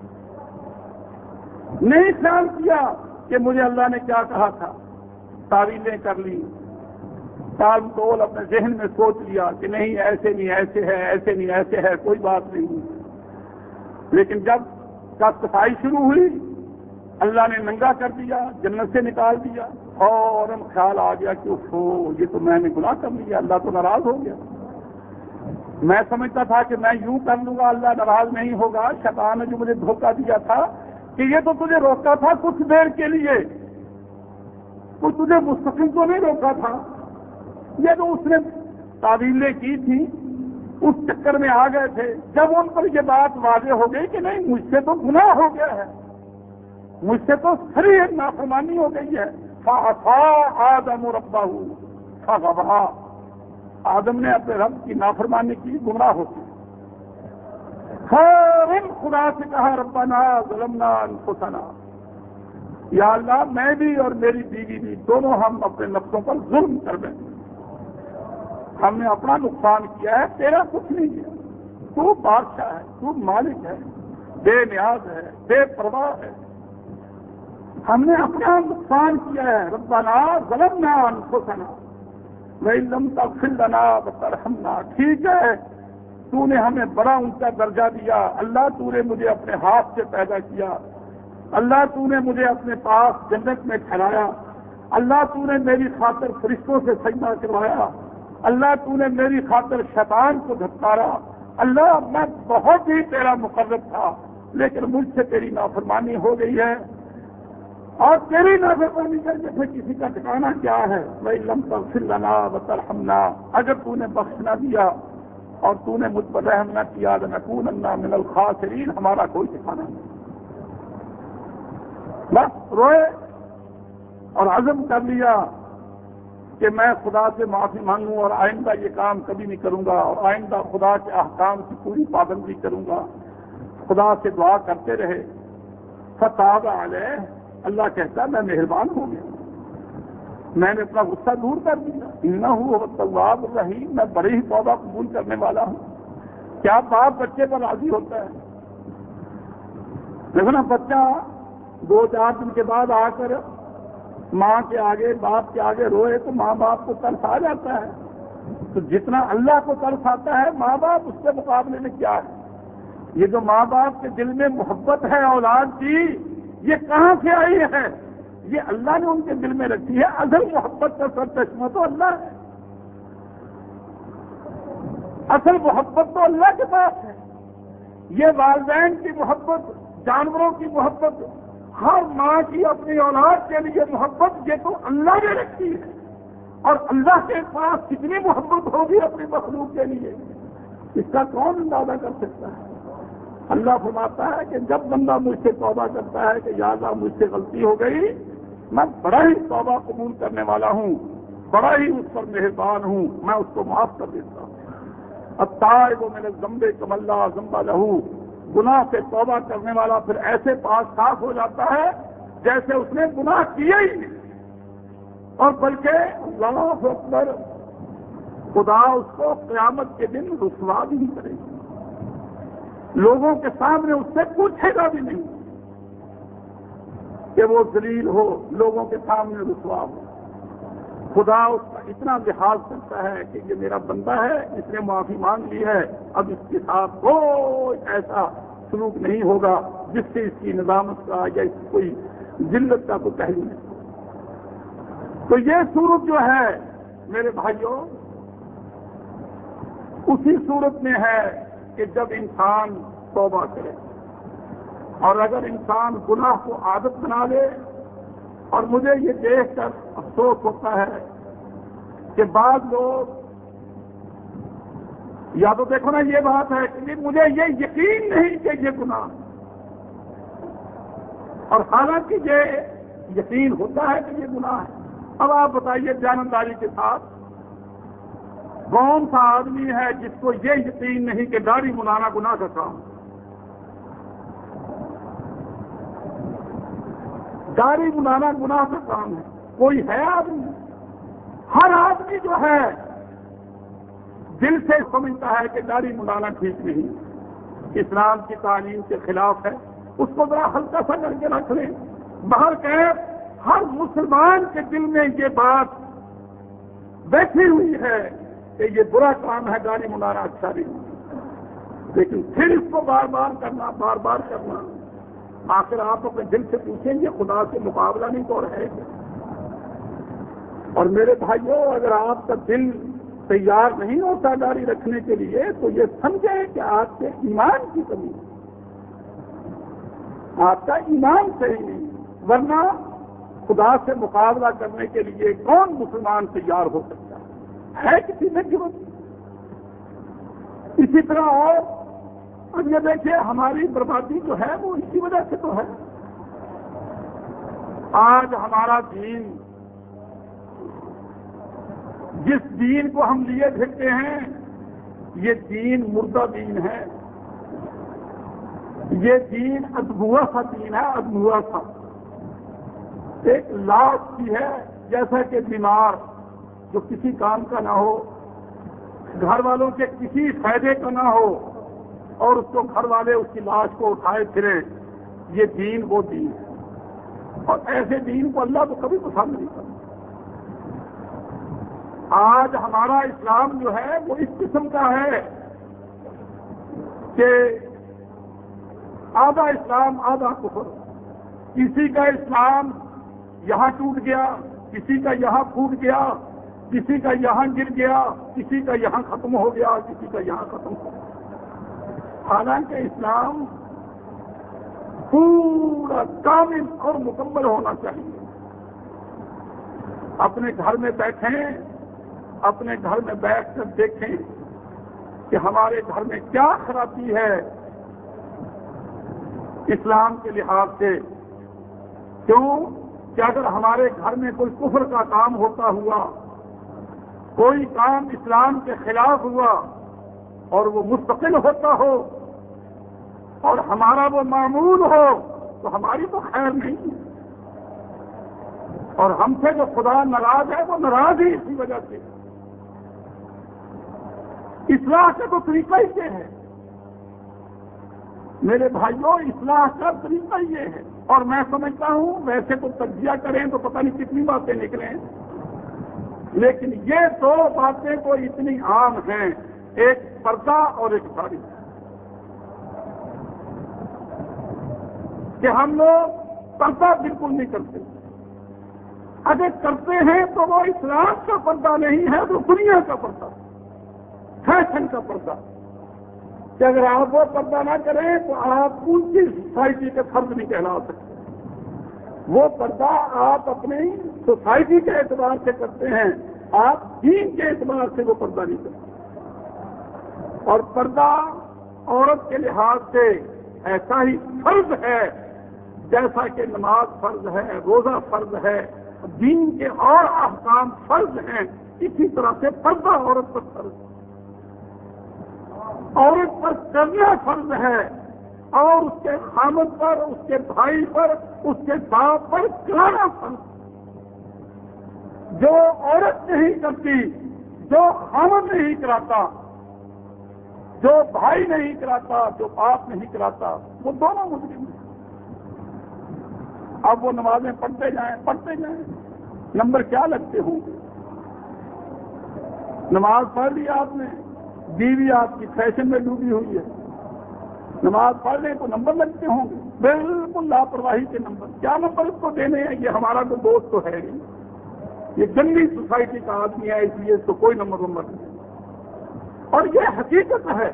A: نہیں خیال کیا کہ مجھے اللہ نے کیا کہا تھا، تعویلیں کر لی، تال تول اپنے ذہن میں سوچ لیا کہ نہیں ایسے نہیں ایسے ہے، ایسے نہیں ایسے ہے، کوئی بات نہیں۔ لیکن جب کا صفائی شروع ہوئی، اللہ نے ننگا کر دیا، جنت سے نکال دیا، فوراً خیال آ گیا کہ یہ تو میں نے گناہ کر لیا، اللہ تو ناراض ہو گیا۔ میں سمجھتا تھا کہ میں یوں کر لوں گا اللہ ناراض نہیں ہوگا، شیطان نے جو مجھے دھوکہ دیا تھا کہ یہ تو تجھے روکتا تھا کچھ دیر کے لیے، وہ تجھے مستقل تو نہیں روکا تھا۔ یہ تو اس نے تعویلیں کی تھی، اس چکر میں آ گئے تھے۔ جب ان پر یہ بات واضح ہو گئی کہ نہیں مجھ سے تو گناہ ہو گیا ہے، مجھ سے تو صریح نافرمانی ہو گئی ہے، فَعَصَىٰ آدَمُ رَبَّهُ فَغَوَىٰ، آدم نے اپنے رب کی نافرمانی کی، گمراہ ہو گئی۔ فوراً خدا سے کہا ربنا ظلمنا انفسنا، یا اللہ میں بھی اور میری بیوی بھی دونوں ہم اپنے نفسوں پر ظلم کر بیٹھے، ہم نے اپنا نقصان کیا ہے، تیرا کچھ نہیں کیا، تو بادشاہ ہے، تو مالک ہے، بے نیاز ہے، بے پرواہ ہے، ہم نے اپنا نقصان کیا ہے۔ ربنا ظلمنا انفسنا وَإِن لَّمْ تَغْفِرْ لَنَا وَتَرْحَمْنَا، ٹھیک ہے تو نے ہمیں بڑا اونچا درجہ دیا، اللہ تو نے مجھے اپنے ہاتھ سے پیدا کیا، اللہ تو نے مجھے اپنے پاس جنت میں ٹھہرایا، اللہ تو نے میری خاطر فرشتوں سے سجدہ کروایا، اللہ تو نے میری خاطر شیطان کو دھتکارا، اللہ میں بہت ہی تیرا مقرب تھا لیکن مجھ سے تیری نافرمانی ہو گئی ہے، اور تیری نافرمانی کر کے پھر کسی کا ٹھکانا کیا ہے؟ وَإِن لَّمْ تَغْفِرْ لَنَا وَتَرْحَمْنَا، اگر تو نے بخش نہ دیا اور تو نے مجھ پر رحم نہ کیا لَنَكُونَنَّ مِنَ الْخَاسِرِينَ، ہمارا کوئی ٹھکانا نہیں۔ بس روئے اور عزم کر لیا کہ میں خدا سے معافی مانگوں اور آئندہ یہ کام کبھی نہیں کروں گا، اور آئندہ خدا کے احکام کی پوری پابندی کروں گا۔ خدا سے دعا کرتے رہے، فتاب علیہ، اللہ کہتا میں مہربان ہو گیا، میں نے اپنا غصہ دور کر دیا، انہ هو التواب الرحیم، میں بڑے ہی توبہ قبول کرنے والا ہوں۔ کیا باپ بچے پر راضی ہوتا ہے؟ دیکھو نا، بچہ 2-4 دن کے بعد آ کر ماں کے آگے باپ کے آگے روئے تو ماں باپ کو ترس آ جاتا ہے، تو جتنا اللہ کو ترس آتا ہے ماں باپ اس کے مقابلے میں کیا ہے؟ یہ جو ماں باپ کے دل میں محبت ہے اولاد کی، یہ کہاں سے آئی ہے؟ یہ اللہ نے ان کے دل میں رکھی ہے۔ اصل محبت کا سر چشمہ تو اللہ ہے، اصل محبت تو اللہ کے پاس ہے۔ یہ والدین کی محبت، جانوروں کی محبت، ہر ماں کی اپنی اولاد کے لیے محبت، یہ تو اللہ نے رکھی ہے، اور اللہ کے پاس کتنی محبت ہوگی اپنی مخلوق کے لیے، اس کا کون اندازہ کر سکتا ہے؟ اللہ فرماتا ہے کہ جب بندہ مجھ سے توبہ کرتا ہے کہ یا اللہ مجھ سے غلطی ہو گئی، میں بڑا ہی توبہ قبول کرنے والا ہوں، بڑا ہی اس پر مہربان ہوں، میں اس کو معاف کر دیتا ہوں۔ التائب من الذنب کمن لا ذنب لہ، گناہ سے توبہ کرنے والا پھر ایسے پاک صاف ہو جاتا ہے جیسے اس نے گناہ کیا ہی نہیں، اور بلکہ اللہ اکبر، خدا اس کو قیامت کے دن رسوا بھی نہیں کرے گا، لوگوں کے سامنے اس سے پوچھے گا بھی نہیں کہ وہ ذلیل ہو، لوگوں کے سامنے رسوا ہو۔ خدا اس کا اتنا لحاظ کرتا ہے کہ یہ میرا بندہ ہے، اس نے معافی مانگ لی ہے، اب اس کے ساتھ کوئی ایسا سلوک نہیں ہوگا جس سے اس کی ندامت کا یا اس کی کوئی ذلت کا کوئی پہلو نہیں۔ تو یہ صورت جو ہے میرے بھائیوں، اسی صورت میں ہے کہ جب انسان توبہ کرے، اور اگر انسان گناہ کو عادت بنا لے، اور مجھے یہ دیکھ کر افسوس ہوتا ہے کہ بعض لوگ، یا تو دیکھو نا یہ بات ہے کہ مجھے یہ یقین نہیں کہ یہ گناہ، اور حالانکہ یہ یقین ہوتا ہے کہ یہ گناہ ہے۔ اب آپ بتائیے جانبداری کے ساتھ کون سا آدمی ہے جس کو یہ یقین نہیں کہ داڑھی منانا گناہ کا کام؟ داڑھی منانا گناہ کا کام ہے؟ کوئی ہے آدمی؟ ہر آدمی جو ہے دل سے سمجھتا ہے کہ داڑھی منانا ٹھیک نہیں، اسلام کی تعلیم کے خلاف ہے، اس کو ذرا ہلکا سا کر کے رکھ لیں۔ باہر کہ ہر مسلمان کے دل میں یہ بات بیٹھی ہوئی ہے کہ یہ برا کام ہے، داڑھی منانا اچھا نہیں، لیکن پھر اس کو بار بار کرنا، بار بار کرنا، آخر آپ اپنے دل سے پوچھیں گے خدا سے مقابلہ نہیں تو ہے کیا؟ اور میرے بھائیوں، اگر آپ کا دل تیار نہیں ہوتا داڑھی رکھنے کے لیے تو یہ سمجھیں کہ آپ کے ایمان کی کمی ہے، آپ کا ایمان صحیح نہیں، ورنہ خدا سے مقابلہ کرنے کے لیے کون مسلمان تیار ہو سکتا ہے کسی میں ضرورت؟ اسی طرح اور اب یہ دیکھیے ہماری بربادی جو ہے وہ اسی وجہ سے تو ہے۔ آج ہمارا دین، جس دین کو ہم لیے پھرتے ہیں، یہ دین مردہ دین ہے، یہ دین ادبوا سا دین ہے، ادبوا سا، ایک لاش کی ہے، جیسا کہ بیمار جو کسی کام کا نہ ہو، گھر والوں کے کسی فائدے کا نہ ہو، اور اس کو گھر والے اس کی لاش کو اٹھائے پھریں، یہ دین وہ دین ہے، اور ایسے دین کو اللہ تو کبھی پسند نہیں کرتا۔ آج ہمارا اسلام جو ہے وہ اس قسم کا ہے کہ آدھا اسلام آدھا کفر، کسی کا اسلام یہاں ٹوٹ گیا، کسی کا یہاں پھوٹ گیا، کسی کا یہاں گر گیا، کسی کا یہاں ختم ہو گیا، کسی کا یہاں ختم ہو گیا۔ حالانکہ اسلام پورا کامل اور مکمل ہونا چاہیے۔ اپنے گھر میں بیٹھیں، اپنے گھر میں بیٹھ کر دیکھیں کہ ہمارے گھر میں کیا خرابی ہے اسلام کے لحاظ سے۔ کیوں کہ اگر ہمارے گھر میں کوئی کفر کا کام ہوتا ہوا، کوئی کام اسلام کے خلاف ہوا اور وہ مستقل ہوتا ہو اور ہمارا وہ معمول ہو تو ہماری تو خیر نہیں ہے، اور ہم سے جو خدا ناراض ہے وہ ناراض ہی اسی وجہ سے۔ اصلاح کا تو طریقہ ہی یہ ہے میرے بھائیوں، اصلاح کا طریقہ یہ ہے۔ اور میں سمجھتا ہوں ویسے تو تجزیہ کریں تو پتہ نہیں کتنی باتیں نکلیں، لیکن یہ دو باتیں تو اتنی عام ہیں، ایک پردہ اور ایک ساڑی، کہ ہم لوگ پردہ بالکل نہیں کرتے۔ اگر کرتے ہیں تو وہ اسلام کا پردہ نہیں ہے، تو دنیا کا پردہ، فیشن کا پردہ، کہ اگر آپ وہ پردہ نہ کریں تو آپ اونچی سوسائٹی کے فرد نہیں کہلا سکتے۔ وہ پردہ آپ اپنی سوسائٹی کے اعتبار سے کرتے ہیں، آپ دین کے اعتبار سے وہ پردہ نہیں کرتے۔ اور پردہ عورت کے لحاظ سے ایسا ہی فرض ہے جیسا کہ نماز فرض ہے، روزہ فرض ہے، دین کے اور احکام فرض ہیں، اسی طرح سے پردہ عورت پر فرض ہے۔ عورت پر کرنا فرض ہے اور اس کے خامد پر، اس کے بھائی پر، اس کے باپ پر کرانا فرض ہے۔ جو عورت نہیں کرتی، جو خامد نہیں کراتا، جو بھائی نہیں کراتا، جو باپ نہیں کراتا، وہ دونوں مجرم ہیں۔ اب وہ نمازیں پڑھتے جائیں، نمبر کیا لگتے ہوں گے؟ نماز پڑھ لی آپ نے، بیوی آپ کی فیشن میں ڈوبی ہوئی ہے، نماز پڑھ لیں تو نمبر لگتے ہوں گے، بالکل لاپرواہی کے نمبر۔ کیا نمبر اس کو دینے ہیں؟ یہ ہمارا تو دوست تو ہے نہیں، یہ گندی سوسائٹی کا آدمی ہے، اس لیے اس کو کوئی نمبر نہیں۔ اور یہ حقیقت ہے،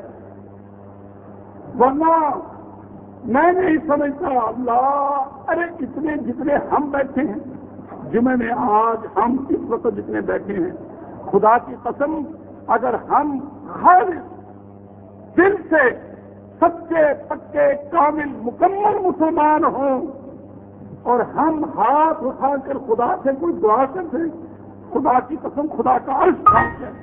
A: ورنہ میں نہیں سمجھتا اللہ، ارے جتنے ہم بیٹھے ہیں جمعے میں، آج ہم اس وقت جتنے بیٹھے ہیں، خدا کی قسم اگر ہم خالص دل سے سچے پکے کامل مکمل مسلمان ہوں اور ہم ہاتھ اٹھا کر خدا سے کوئی دعا کرتے، خدا کی قسم خدا کا عرش کھانپ ہے۔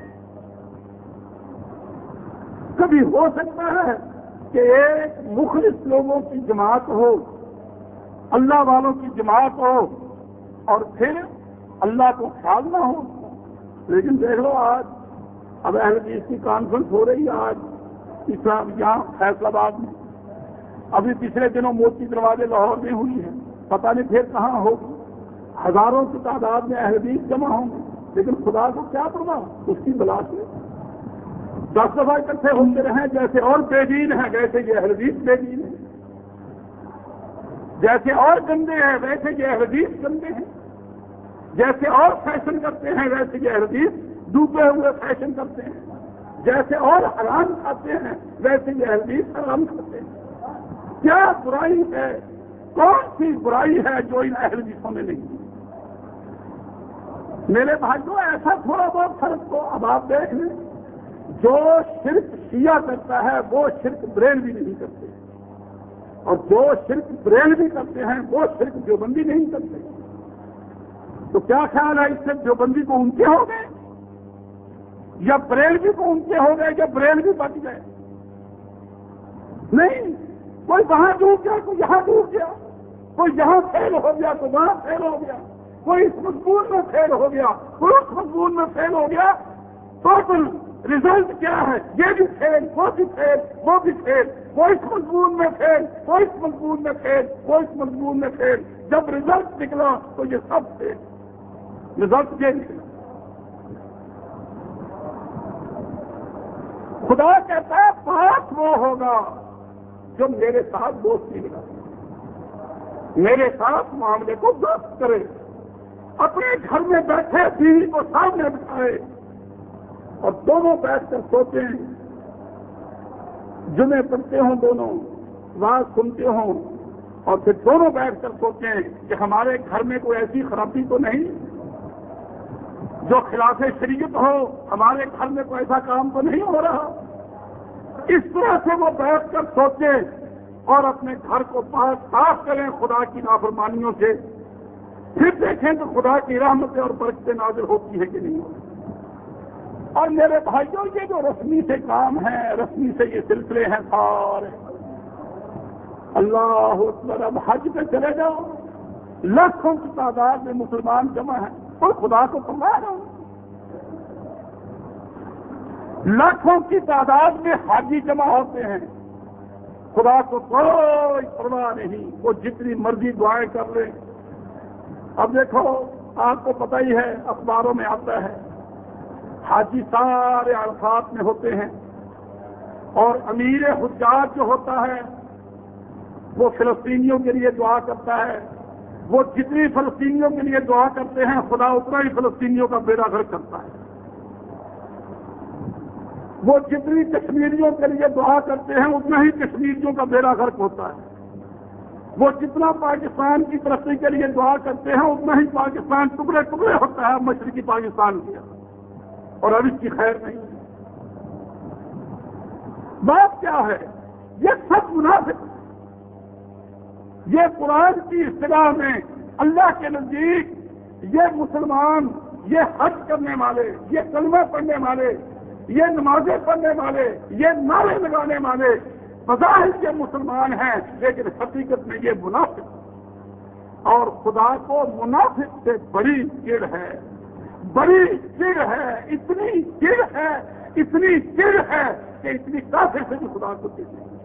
A: کبھی ہو سکتا ہے کہ ایک مخلص لوگوں کی جماعت ہو، اللہ والوں کی جماعت ہو، اور پھر اللہ کو خیال نہ ہو، لیکن دیکھ لو آج اب اہل حدیث کی کانفرنس ہو رہی ہے، آج اسلام یہاں فیصل آباد میں، ابھی پچھلے دنوں موتی دروازے لاہور میں ہوئی ہے، پتہ نہیں پھر کہاں ہوگی، ہزاروں کی تعداد میں اہل حدیث جمع ہوں گے، لیکن خدا کو کیا پڑھنا اس کی بلا سے 10 دفعہ اکٹھے ہوتے رہیں، جیسے اور بے دین ہیں ویسے یہ اہل حدیث بے دین ہیں، جیسے اور گندے ہیں ویسے یہ اہل حدیث گندے ہیں، جیسے اور فیشن کرتے ہیں ویسے یہ اہل حدیث ڈوبے ہوئے فیشن کرتے ہیں، جیسے اور حرام کھاتے ہیں ویسے یہ اہل حدیث حرام کھاتے ہیں۔ کیا برائی ہے، کون سی برائی ہے جو ان اہل حدیثوں میں نہیں؟ میرے بھائیوں ایسا تھوڑا بہت فرق تو اب آپ دیکھ لیں، جو شرک شیعہ کرتا ہے وہ شرک بریلوی نہیں کرتے، اور جو شرک بریلوی کرتے ہیں وہ شرک دیوبندی نہیں کرتے۔ تو کیا خیال ہے، اس سے دیوبندی کو اونچے ہو گئے یا بریلوی کو اونچے ہو گئے یا بریلوی بچ گئے؟ نہیں، کوئی وہاں ڈوب گیا، کوئی یہاں ڈوب گیا، کوئی یہاں فیل ہو گیا، کوئی وہاں فیل ہو گیا، کوئی اس مضمون میں فیل ہو گیا، کوئی اس مضمون میں فیل ہو گیا۔ ٹوٹل رزلٹ کیا ہے؟ یہ بھی فیل، وہ بھی فیل، وہ بھی فیل، وہ اس مضمون میں فیل، وہ اس مضمون میں فیل، وہ اس مضمون میں فیل۔ جب رزلٹ نکلا تو یہ سب فیل، رزلٹ یہ نکلا۔ خدا کہتا ہے پاس وہ ہوگا جو میرے ساتھ دوستی لگا، میرے ساتھ معاملے کو درست کرے۔ اپنے گھر میں بیٹھے بیوی کو سامنے بٹھائے اور دونوں بیٹھ کر سوچیں، جمعے پڑھتے ہوں، دونوں واز سنتے ہوں، اور پھر دونوں بیٹھ کر سوچیں کہ ہمارے گھر میں کوئی ایسی خرابی تو نہیں جو خلاف شریعت ہو، ہمارے گھر میں کوئی ایسا کام تو نہیں ہو رہا۔ اس طرح سے وہ بیٹھ کر سوچیں اور اپنے گھر کو پاک صاف کریں خدا کی نافرمانیوں سے، پھر دیکھیں کہ خدا کی رحمتیں اور برکتیں نازل ہوتی ہیں کہ نہیں ہوتی۔ اور میرے بھائیوں، یہ جو رسمی سے کام ہیں، رسمی سے یہ سلسلے ہیں سارے، اللہ اکبر، اب حج پہ چلے جاؤ، لاکھوں کی تعداد میں مسلمان جمع ہیں اور خدا کو پرواہ ہے، لاکھوں کی تعداد میں حاجی جمع ہوتے ہیں، خدا کو کوئی پرواہ نہیں، وہ جتنی مرضی دعائیں کر لیں۔ اب دیکھو، آپ کو پتہ ہی ہے، اخباروں میں آتا ہے، حاجی سارے عرفات میں ہوتے ہیں اور امیر حجاج جو ہوتا ہے وہ فلسطینیوں کے لیے دعا کرتا ہے، وہ جتنی فلسطینیوں کے لیے دعا کرتے ہیں خدا اتنا ہی فلسطینیوں کا بیڑا غرق کرتا ہے، وہ جتنی کشمیریوں کے لیے دعا کرتے ہیں اتنا ہی کشمیریوں کا بیڑا غرق ہوتا ہے، وہ جتنا پاکستان کی ترقی کے لیے دعا کرتے ہیں اتنا ہی پاکستان ٹکڑے ٹکڑے ہوتا ہے مشرقی پاکستان کے، اور اب اس کی خیر نہیں۔ بات کیا ہے؟ یہ سب منافق، یہ قرآن کی اصطلاح میں اللہ کے نزدیک یہ مسلمان، یہ حج کرنے والے، یہ کلمہ پڑھنے والے، یہ نمازیں پڑھنے والے، یہ نعرے لگانے والے بظاہر کے مسلمان ہیں، لیکن حقیقت میں یہ منافق، اور خدا کو منافق سے بڑی چڑ ہے، بڑی چڑ ہے، اتنی چڑ ہے، اتنی چڑ ہے کہ اتنی کافر سے بھی خدا کو چڑ ہے۔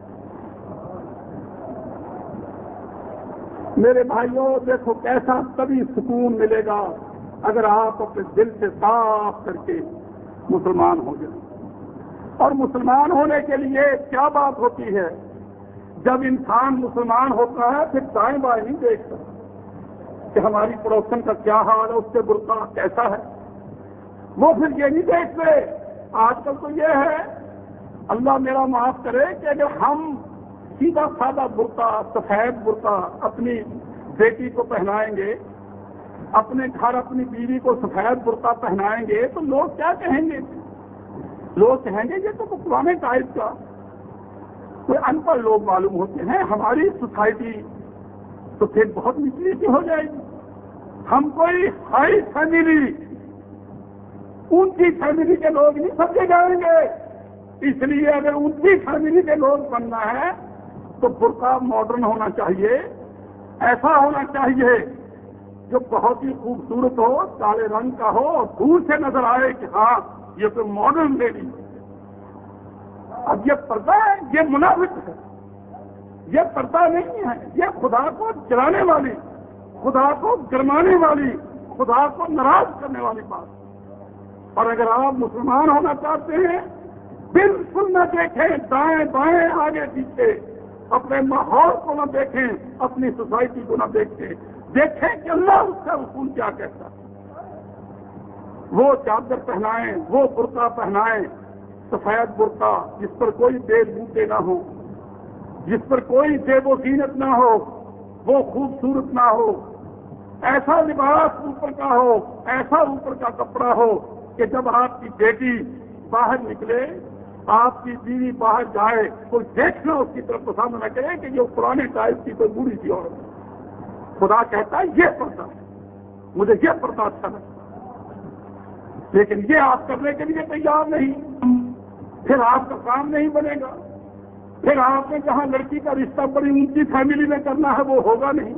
A: میرے بھائیوں، دیکھو کیسا تبھی سکون ملے گا اگر آپ اپنے دل سے صاف کر کے مسلمان ہو جائیں۔ اور مسلمان ہونے کے لیے کیا بات ہوتی ہے؟ جب انسان مسلمان ہوتا ہے پھر دائیں بائیں نہیں دیکھتا کہ ہماری پڑوسن کا کیا حال ہے، اس سے برقع کیسا ہے، وہ پھر یہ نہیں دیکھتے۔ آج کل تو یہ ہے، اللہ میرا معاف کرے، کہ اگر ہم سیدھا سادہ برقع، سفید برقع اپنی بیٹی کو پہنائیں گے، اپنے گھر اپنی بیوی کو سفید برقع پہنائیں گے تو لوگ کیا کہیں گے؟ لوگ کہیں گے یہ تو پرانے ٹائپ کا، کوئی ان پڑھ لوگ معلوم ہوتے ہیں، ہماری سوسائٹی تو پھر بہت نچلی سی ہو جائے گی، ہم کوئی ہائی فیملی، اونچی فیملی کے لوگ نہیں سمجھے جائیں گے۔ اس لیے اگر اونچی فیملی کے لوگ بننا ہے تو برقع ماڈرن ہونا چاہیے، ایسا ہونا چاہیے جو بہت ہی خوبصورت ہو، کالے رنگ کا ہو اور دور سے نظر آئے کہ ہاں یہ تو ماڈرن لیڈی ہے۔ اب یہ پردہ ہے، یہ منافق ہے، یہ پردہ نہیں ہے، یہ خدا کو جلانے والی، خدا کو گرمانے والی، خدا کو ناراض کرنے والی بات۔ اور اگر آپ مسلمان ہونا چاہتے ہیں، بالکل نہ دیکھیں دائیں بائیں آگے پیچھے، اپنے ماحول کو نہ دیکھیں، اپنی سوسائٹی کو نہ دیکھیں، دیکھیں کہ اللہ اس کا رسول کیا کہتا ہے۔ وہ چادر پہنائیں، وہ برقع پہنائیں، سفید برقع جس پر کوئی بیل بوٹے نہ ہو، جس پر کوئی زیب و زینت نہ ہو، وہ خوبصورت نہ ہو، ایسا لباس اوپر کا ہو، ایسا اوپر کا کپڑا ہو کہ جب آپ کی بیٹی باہر نکلے، آپ کی بیوی باہر جائے، کوئی دیکھنا اس کی طرف پسند نہ کرے کہ یہ پرانے ٹائپ کی کوئی بوڑھی سی عورت ہے۔ خدا کہتا ہے یہ پردہ ہے، مجھے یہ پردہ اچھا لگتا ہے، لیکن یہ آپ کرنے کے لیے تیار نہیں، پھر آپ کا کام نہیں بنے گا، پھر آپ نے جہاں لڑکی کا رشتہ بڑی اونچی فیملی میں کرنا ہے وہ ہوگا نہیں،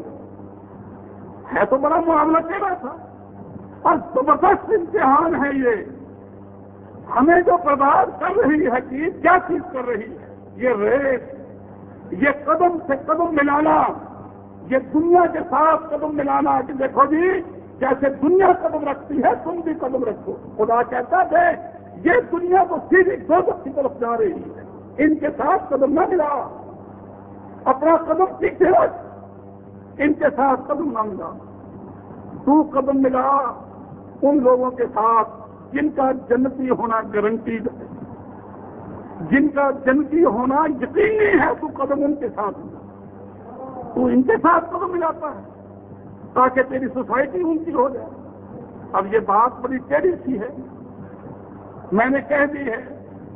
A: ہے تو بڑا معاملہ ٹیڑھا تھا۔ اور زبردست امتحان ہے یہ، ہمیں جو برباد کر رہی ہے چیز، کیا چیز کر رہی ہے؟ یہ ریس، یہ قدم سے قدم ملانا، یہ دنیا کے ساتھ قدم ملانا کہ دیکھو جی جیسے دنیا قدم رکھتی ہے تم بھی قدم رکھو۔ خدا کہتا ہے یہ دنیا کو سیدھی دوزخ کی طرف جا رہی ہے، ان کے ساتھ قدم نہ ملا، اپنا قدم پیچھے رکھ، ان کے ساتھ قدم نہ ملا۔ تو قدم ملا ان لوگوں کے ساتھ جن کا جنتی ہونا گارنٹیڈ ہے، جن کا جنتی ہونا یقینی ہے، تو قدم ان کے ساتھ ملا، تو ان کے ساتھ قدم ملاتا ہے تاکہ تیری سوسائٹی اونچی ہو جائے۔ اب یہ بات بڑی ٹیڑھی سی ہے، میں نے کہہ دی ہے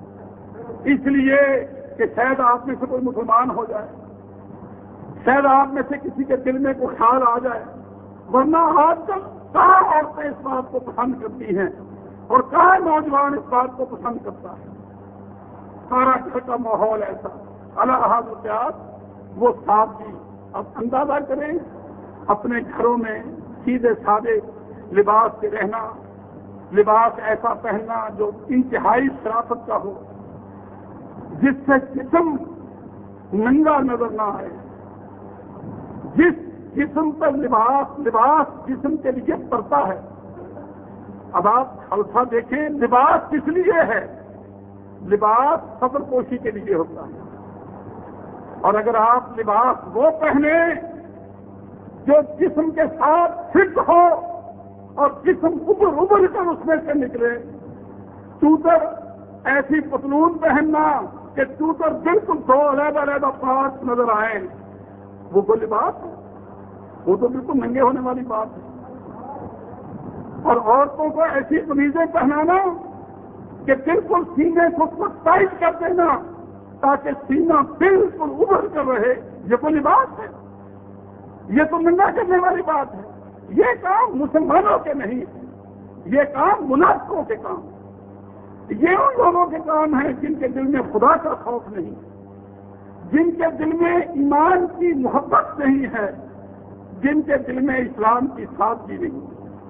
A: اس لیے کہ شاید آپ میں سے کوئی مسلمان ہو جائے، شاید آپ میں سے کسی کے دل میں کوئی خیال آ جائے، ورنہ آج کل کہاں عورتیں اس بات کو پسند کرتی ہیں اور کہاں نوجوان اس بات کو پسند کرتا ہے۔ سارا گھر کا ماحول ایسا اللہ حضرت وہ سادگی۔ اب اندازہ کریں اپنے گھروں میں سیدھے سادے لباس سے رہنا، لباس ایسا پہننا جو انتہائی شرافت کا ہو، جس سے جسم ننگا نظر نہ آئے، جس جسم پر لباس جسم کے لیے پڑتا ہے۔ اب آپ خلفہ دیکھیں، لباس کس لیے ہے؟ لباس ستر پوشی کے لیے ہوتا ہے، اور اگر آپ لباس وہ پہنے جو جسم کے ساتھ فٹ ہو اور جسم ابھر کر اس میں سے نکلے، چوتر ایسی پتلون پہننا کہ چوتر بالکل دو علیحدہ علیحدہ پارٹس نظر آئیں، وہ کوئی لباس ہے؟ وہ تو بالکل ننگے ہونے والی بات ہے۔ اور عورتوں کو ایسی قمیضیں پہنانا کہ بالکل سینے کو ٹائٹ کر دینا تاکہ سینہ بالکل ابھر کر رہے، یہ کوئی لباس ہے؟ یہ تو ننگا کرنے والی بات ہے۔ یہ کام مسلمانوں کے نہیں ہے، یہ کام منافقوں کے کام ہے۔ یہ ان لوگوں کے کام ہیں جن کے دل میں خدا کا خوف نہیں، جن کے دل میں ایمان کی محبت نہیں ہے، جن کے دل میں اسلام کی سادگی نہیں۔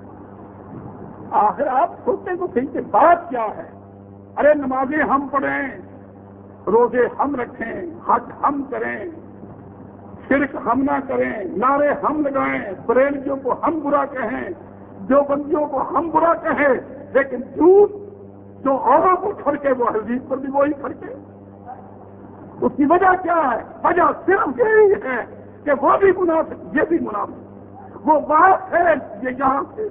A: آخر آپ سوچتے تو صحیح کہ بات کیا ہے؟ ارے نمازیں ہم پڑھیں، روزے ہم رکھیں، حج ہم کریں، شرک ہم نہ کریں، نعرے ہم لگائیں، بریلویوں کو ہم برا کہیں، دیوبندیوں کو ہم برا کہیں، لیکن جھوٹ جو اوروں کو کھڑکے وہ حدیث پر بھی وہی کھڑکے۔ اس کی وجہ کیا ہے؟ وجہ صرف یہی ہے کہ وہ بھی منافق، یہ بھی منافق، وہ بات ہے یہ یہاں سے۔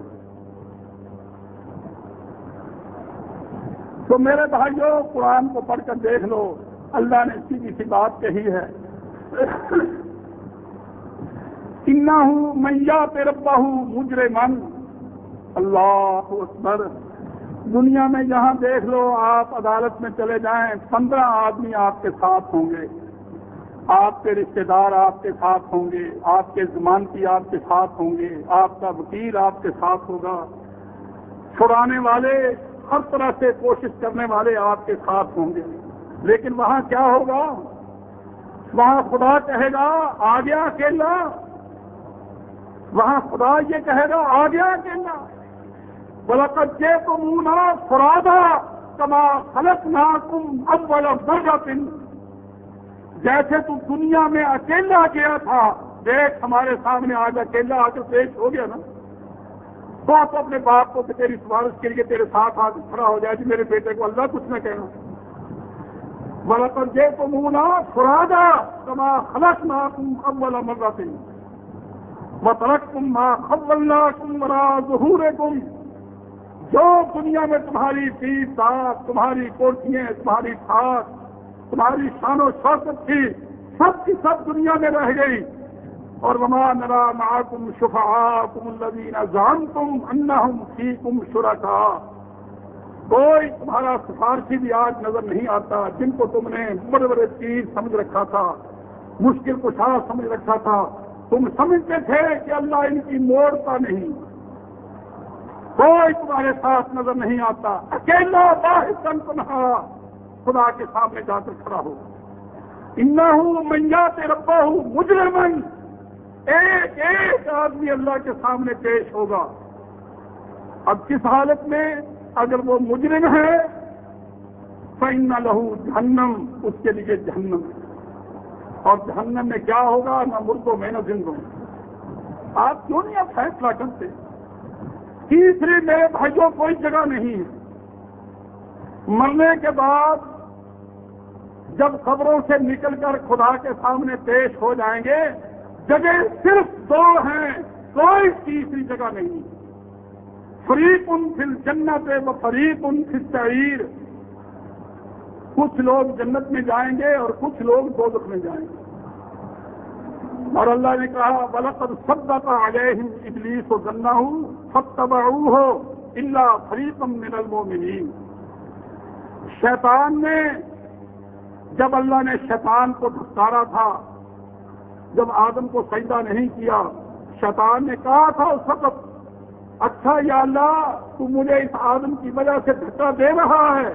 A: تو میرے بھائیوں، قرآن کو پڑھ کر دیکھ لو، اللہ نے سیدھی سی بات کہی ہے، انہ من یات ربہ مجرما۔ اللہ اکبر۔ دنیا میں یہاں دیکھ لو، آپ عدالت میں چلے جائیں، 15 آدمی آپ کے ساتھ ہوں گے، آپ کے رشتہ دار آپ کے ساتھ ہوں گے، آپ کے ضمانتی آپ کے ساتھ ہوں گے، آپ کا وکیل آپ کے ساتھ ہوگا، چھڑانے والے ہر طرح سے کوشش کرنے والے آپ کے ساتھ ہوں گے، لیکن وہاں کیا ہوگا؟ وہاں خدا کہے گا آ گیا اکیلا، وہاں خدا یہ کہے گا آ گیا اکیلا۔ وَلَقَدْ جِئْتُمُونَا فُرَادَىٰ كَمَا خَلَقْنَاكُمْ أَوَّلَ مَرَّةٍ۔ جیسے تو دنیا میں اکیلا گیا تھا، دیکھ ہمارے سامنے آج اکیلا آ کر پیش ہو گیا نا، تو آپ اپنے باپ کو تیری سفارش کے لیے تیرے ساتھ آ کر کھڑا ہو جائے کہ میرے بیٹے کو اللہ کچھ نہ کہنا۔ وَلَقَدْ جِئْتُمُونَا فُرَادَىٰ كَمَا خَلَقْنَاكُمْ أَوَّلَ مَرَّةٍ وَتَرَكْتُم مَّا خَوَّلْنَاكُمْ وَرَاءَ ظُهُورِكُمْ۔ جو دنیا میں تمہاری چیز ساتھ، تمہاری کوٹھیاں، تمہاری تھاک، تمہاری شان و شوکت تھی، سب کی سب دنیا میں رہ گئی۔ اور وما نرى معكم شفعاءكم الذين زعمتم انهم فيكم شركاء۔ کوئی تمہارا سفارشی بھی آج نظر نہیں آتا جن کو تم نے بڑے بڑے چیز سمجھ رکھا تھا، مشکل کشا سمجھ رکھا تھا، تم سمجھتے تھے کہ اللہ ان کی موڑتا نہیں، کوئی تمہارے ساتھ نظر نہیں آتا، اکیلا واحد تنہا خدا کے سامنے جا کر کھڑا ہو۔ انہ من یات ربہ مجرما، ایک ایک آدمی اللہ کے سامنے پیش ہوگا۔ اب کس حالت میں؟ اگر وہ مجرم ہے فإن لہ جہنم، اس کے لیے جہنم، اور جہنم میں کیا ہوگا؟ نہ مردوں میں نہ زندوں میں۔ آپ کیوں نہیں اب فیصلہ کرتے؟ تیسری میرے بھائیوں کوئی جگہ نہیں ہے، مرنے کے بعد جب قبروں سے نکل کر خدا کے سامنے پیش ہو جائیں گے، جگہ صرف 2 ہیں، کوئی تیسری جگہ نہیں. فریق فی الجنت و فریق فی السعیر. کچھ لوگ جنت میں جائیں گے اور کچھ لوگ دوزخ میں جائیں گے. اور اللہ نے کہا وَلَقَدْ صَدَّقَ عَلَيْهِمْ إِبْلِيسُ ظَنَّهُ فَاتَّبَعُوهُ إِلَّا فَرِيقًا مِّنَ الْمُؤْمِنِينَ. شیطان نے، جب اللہ نے شیطان کو دھتکارا تھا، جب آدم کو سجدہ نہیں کیا، شیطان نے کہا تھا اس وقت اچھا یا اللہ تو مجھے اس آدم کی وجہ سے دھکا دے رہا ہے،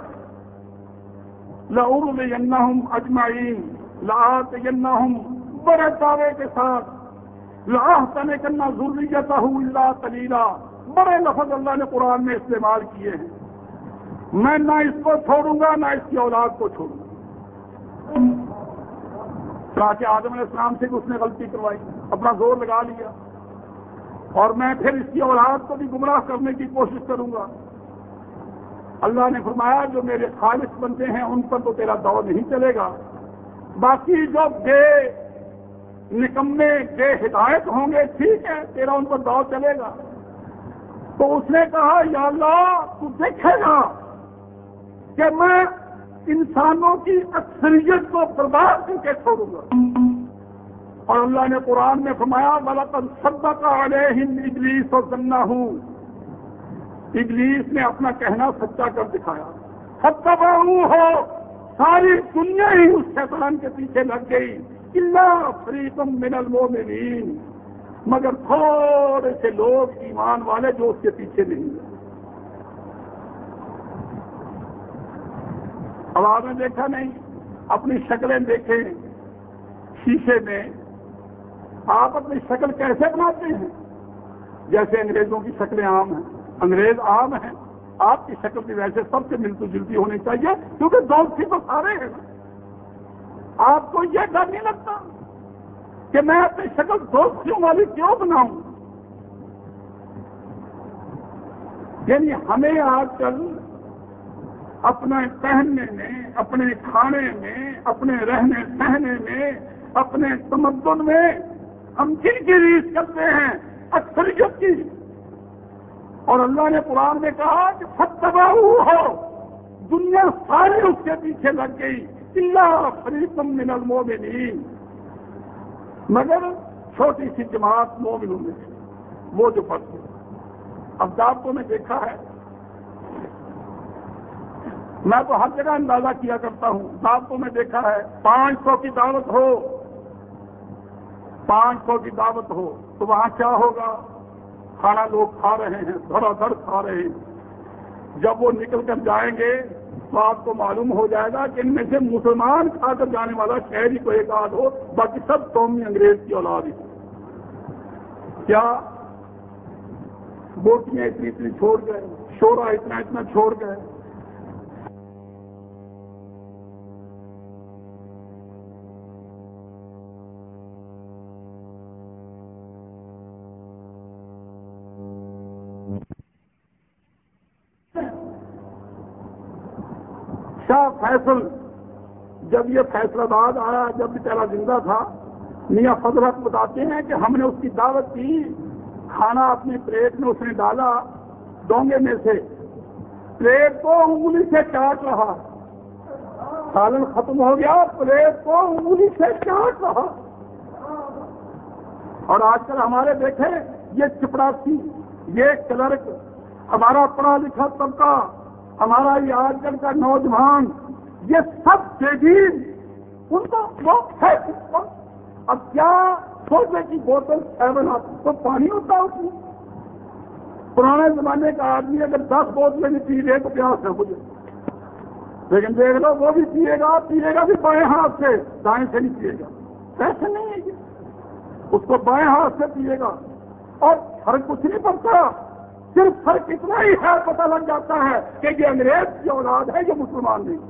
A: لَأُغْوِيَنَّهُمْ أَجْمَعِينَ، لَآتِيَنَّهُمْ بڑے دعوے کے ساتھ، لَأَحْتَنِكَنَّ ذُرِّيَّتَهُ إِلَّا قَلِيلًا، بڑے لفظ اللہ نے قرآن میں استعمال کیے ہیں. میں نہ اس کو چھوڑوں گا نہ اس کی اولاد کو چھوڑوں گا. چنانچہ آدم علیہ السلام سے بھی اس نے غلطی کروائی، اپنا زور لگا لیا، اور میں پھر اس کی اولاد کو بھی گمراہ کرنے کی کوشش کروں گا. اللہ نے فرمایا جو میرے خالص بندے ہیں ان پر تو تیرا دور نہیں چلے گا، باقی جو بے نکمے بے ہدایت ہوں گے ٹھیک ہے تیرا ان پر دور چلے گا. تو اس نے کہا یا اللہ تو دیکھے گا کہ میں انسانوں کی اکثریت کو برباد کر کے چھوڑوں گا. اور اللہ نے قرآن میں فرمایا وَلَقَدْ صَدَّقَ عَلَيْهِمْ إِبْلِيسُ ظَنَّهُ، ابلیس نے اپنا کہنا سچا کر دکھایا. فَاتَّبَعُوهُ، ساری دنیا ہی اس شیطان کے پیچھے لگ گئی. إِلَّا فَرِيقًا مِّنَ الْمُؤْمِنِينَ، مگر تھوڑے سے لوگ ایمان والے جو اس کے پیچھے نہیں ہیں. اب آپ نے دیکھا نہیں، اپنی شکلیں دیکھیں شیشے میں، آپ اپنی شکل کیسے بناتے ہیں؟ جیسے انگریزوں کی شکلیں عام ہیں، انگریز عام ہیں، آپ کی شکل بھی ویسے سب سے ملتی جلتی ہونی چاہیے، کیونکہ دوستی تو سارے ہیں. آپ کو یہ ڈر نہیں لگتا کہ میں اپنی شکل دوستیوں والی کیوں بناؤں؟ یعنی ہمیں آج کل اپنے پہننے میں، اپنے کھانے میں، اپنے رہنے سہنے میں، اپنے تمدن میں ہم کن کی ریس کرتے ہیں؟ اکثریت کی. اور اللہ نے قرآن میں کہا کہ فَاتَّبَعُوهُ، دنیا ساری اس کے پیچھے لگ گئی. إِلَّا فَرِيقًا مِّنَ الْمُؤْمِنِينَ، مگر چھوٹی سی جماعت مومنوں میں وہ جو پڑھتے. اب دعوتوں میں دیکھا ہے، میں تو ہر جگہ اندازہ کیا کرتا ہوں، دعوتوں میں دیکھا ہے 500 کی دعوت ہو، 500 کی دعوت ہو تو وہاں کیا ہوگا؟ کھانا لوگ کھا رہے ہیں، دھڑا دھڑ کھا رہے ہیں. جب وہ نکل کر جائیں گے تو آپ کو معلوم ہو جائے گا کہ ان میں سے مسلمان کھا کر جانے والا شہری کو ایک آدھ ہو، باقی سب قومی انگریز کی اولاد ہی. کیا بوٹیاں اتنی اتنی چھوڑ گئے، شورا اتنا اتنا چھوڑ گئے. شاہ فیصل جب یہ فیصل آباد آیا، جب بیچارہ زندہ تھا، میاں فضل حق بتاتے ہیں کہ ہم نے اس کی دعوت کی، کھانا اپنی پلیٹ میں اس نے ڈالا، ڈونگے میں سے پلیٹ کو انگلی سے چاٹ رہا، سالن ختم ہو گیا، پلیٹ کو انگلی سے چاٹ رہا. اور آج کل ہمارے دیکھیں یہ چپڑاسی، یہ کلرک، ہمارا پڑھا لکھا طبقہ، ہمارا یہ آج کل کا نوجوان، یہ سب تیزین ان کو وہ ہے. اب کیا سوچے کی بوتل 7 تو پانی ہوتا ہے اس میں؟ پرانے زمانے کا آدمی اگر 10 بوتلیں بھی پی لے تو پیاس نہ بجھے، لیکن دیکھ لو وہ بھی پیے گا بھی بائیں ہاتھ سے، دائیں سے نہیں پیے گا. ایسے نہیں ہے یہ، اس کو بائیں ہاتھ سے پیے گا. اور فرق کچھ نہیں پڑتا، صرف فرق اتنا ہی ہے، پتہ لگ جاتا ہے کہ یہ انگریز کی اولاد ہے، یہ مسلمان نہیں.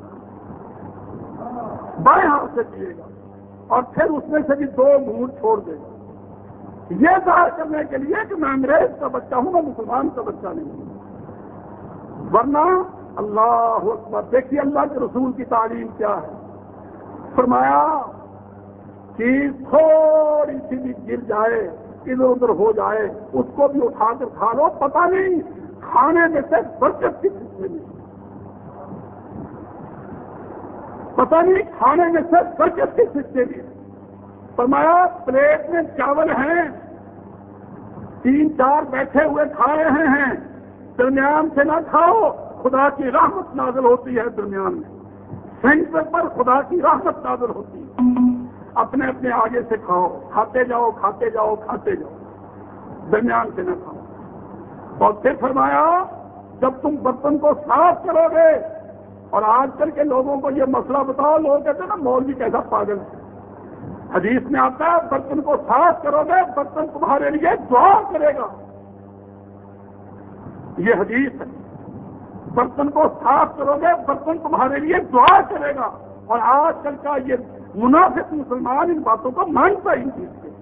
A: بائیں ہاتھ سے پیے گا اور پھر اس میں سے بھی 2 گھونٹ چھوڑ دے گا، یہ ظاہر کرنے کے لیے کہ میں انگریز کا بچہ ہوں، میں مسلمان کا بچہ نہیں ہوں. ورنہ اللہ اکبر، دیکھیے اللہ کے رسول کی تعلیم کیا ہے. فرمایا کہ تھوڑی سی بھی گر جائے ادھر ادھر ہو جائے اس کو بھی اٹھا کر کھا لو، پتہ نہیں کھانے میں سے برکت کس حصے میں، پتہ نہیں کھانے میں سے برکت کس حصے میں۔ فرمایا پلیٹ میں چاول ہیں، 3-4 بیٹھے ہوئے کھا رہے ہیں، درمیان سے نہ کھاؤ، خدا کی رحمت نازل ہوتی ہے درمیان میں، سینٹر پر خدا کی رحمت نازل ہوتی ہے، اپنے اپنے آگے سے کھاؤ، کھاتے جاؤ کھاتے جاؤ کھاتے جاؤ، درمیان سے نہ کھاؤ۔ اور پھر فرمایا جب تم برتن کو صاف کرو گے، اور آج کل کے لوگوں کو یہ مسئلہ بتاؤ، لوگ کہتے ہیں نا مولوی کیسا پاگل ہے، حدیث میں آتا ہے برتن کو صاف کرو گے برتن تمہارے لیے دعا کرے گا، یہ حدیث ہے، برتن کو صاف کرو گے برتن تمہارے لیے دعا کرے گا۔ اور آج کل کا یہ منافق مسلمان ان باتوں کو مانتا ہی نہیں ہے۔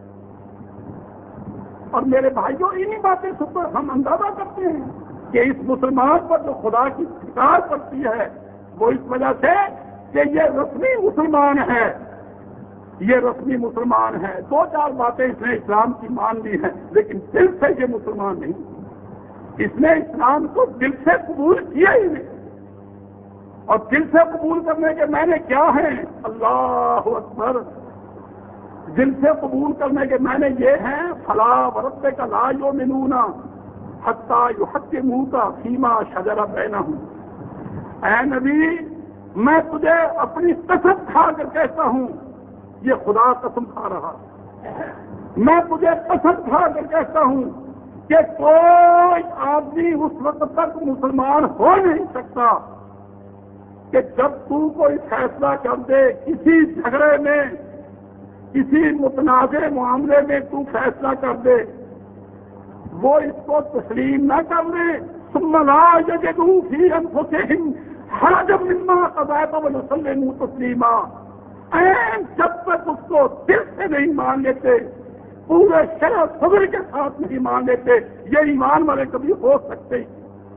A: اور میرے بھائیوں انہی باتیں سن کر ہم اندازہ کرتے ہیں کہ اس مسلمان پر جو خدا کی فکار پڑتی ہے وہ اس وجہ سے کہ یہ رسمی مسلمان ہے، یہ رسمی مسلمان ہے، 2-4 باتیں اس نے اسلام کی مان لی ہیں لیکن دل سے یہ مسلمان نہیں، اس نے اسلام کو دل سے قبول کیا ہی نہیں۔ اور دل سے قبول کرنے کے معنی کیا ہیں؟ اللہ اکبر، دل سے قبول کرنے کے معنی یہ ہیں فلا وربک لا یؤمنون حتی یحکموک فیما شجر بینہم۔ اے نبی میں تجھے اپنی قسم کھا کر کہتا ہوں، یہ خدا قسم کھا رہا، میں تجھے قسم کھا کر کہتا ہوں کہ کوئی آدمی اس وقت تک مسلمان ہو نہیں سکتا کہ جب تو کوئی فیصلہ کر دے کسی جھگڑے میں، کسی متنازع معاملے میں تو فیصلہ کر دے، وہ اس کو تسلیم نہ کر لے، ثم لا یجدوا فی انفسہم حرجا مما قضیت ویسلموا تسلیما، جب تک اس کو دل سے نہیں مان لیتے، پورے شرع صبر کے ساتھ نہیں مان لیتے، یہ ایمان والے کبھی ہو سکتے ہی۔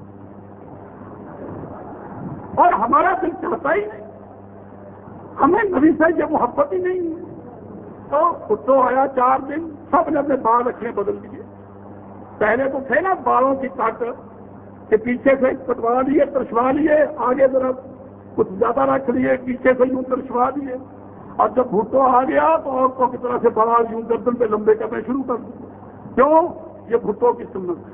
A: اور ہمارا دل چاہتا ہی نہیں، ہمیں نبی سے یہ محبت ہی نہیں ہے۔ تو کتوں آیا 4 دن سب نے اپنے بال رکھنے بدل دیے، پہلے تو تھے نا بالوں کی کاٹ کہ پیچھے سے کٹوا لیے ترشوا لیے، آگے طرف کچھ زیادہ رکھ لیے، پیچھے سے یوں ترشوا دیے، اور جب بھٹو آ گیا تو عورتوں کی طرح سے بال یوں گردن پہ لمبے کرنے شروع کر دیے۔ کیوں؟ یہ بھٹو کی سنت ہے،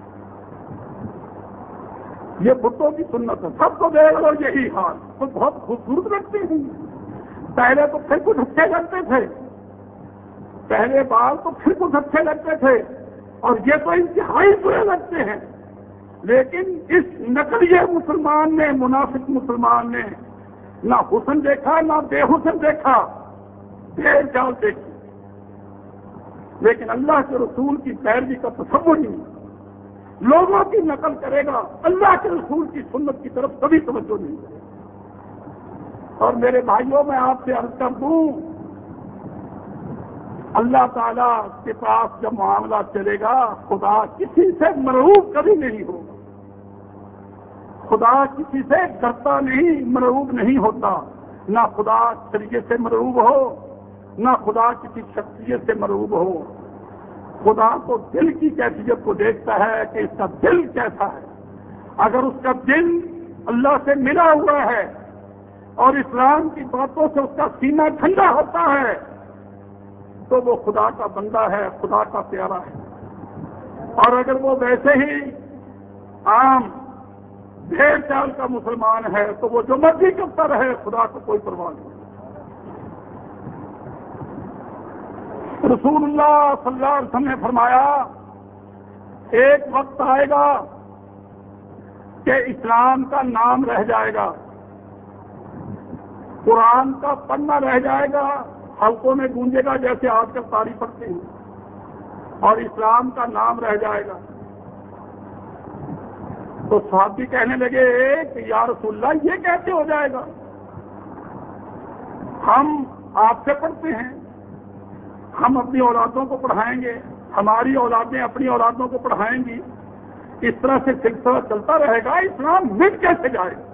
A: یہ بھٹو کی سنت ہے، سب کو دیکھ لو یہی حال، تو بہت خوبصورت لگتے ہیں، پہلے تو پھر کچھ اچھے لگتے تھے، پہلے بال تو پھر کچھ اچھے لگتے تھے، اور یہ تو انتہائی برے لگتے ہیں۔ لیکن اس نقلیے مسلمان نے، منافق مسلمان نے نہ حسن دیکھا نہ بے حسن دیکھا، بھیڑ چال دیکھی، لیکن اللہ کے رسول کی پیروی کا تصور نہیں، لوگوں کی نقل کرے گا، اللہ کے رسول کی سنت کی طرف کبھی توجہ نہیں کرے گا۔ اور میرے بھائیوں میں آپ سے عرض کر دوں، اللہ تعالیٰ کے پاس جب معاملہ چلے گا، خدا کسی سے مرعوب کبھی نہیں ہوگا، خدا کسی سے ڈرتا نہیں، مرعوب نہیں ہوتا، نہ خدا شریعت سے مرعوب ہو، نہ خدا کسی شخصیت سے مرعوب ہو، خدا تو دل کی کیفیت کو دیکھتا ہے کہ اس کا دل کیسا ہے۔ اگر اس کا دل اللہ سے ملا ہوا ہے اور اسلام کی باتوں سے اس کا سینہ ٹھنڈا ہوتا ہے تو وہ خدا کا بندہ ہے، خدا کا پیارا ہے۔ اور اگر وہ ویسے ہی عام بھیڑ چال کا مسلمان ہے تو وہ جو مرضی کرتا رہے، خدا کو کوئی پرواہ نہیں۔ رسول اللہ صلی اللہ علیہ وسلم نے فرمایا ایک وقت آئے گا کہ اسلام کا نام رہ جائے گا، قرآن کا پڑھنا رہ جائے گا، حلقوں میں گونجے گا جیسے آج کل قاری پڑھتے ہیں، اور اسلام کا نام رہ جائے گا۔ تو صحابی کہنے لگے کہ یا رسول اللہ یہ کیسے ہو جائے گا؟ ہم آپ سے پڑھتے ہیں، ہم اپنی اولادوں کو پڑھائیں گے، ہماری اولادیں اپنی اولادوں کو پڑھائیں گی، اس طرح سے سلسلہ چلتا رہے گا، اسلام مٹ کیسے جائے گا؟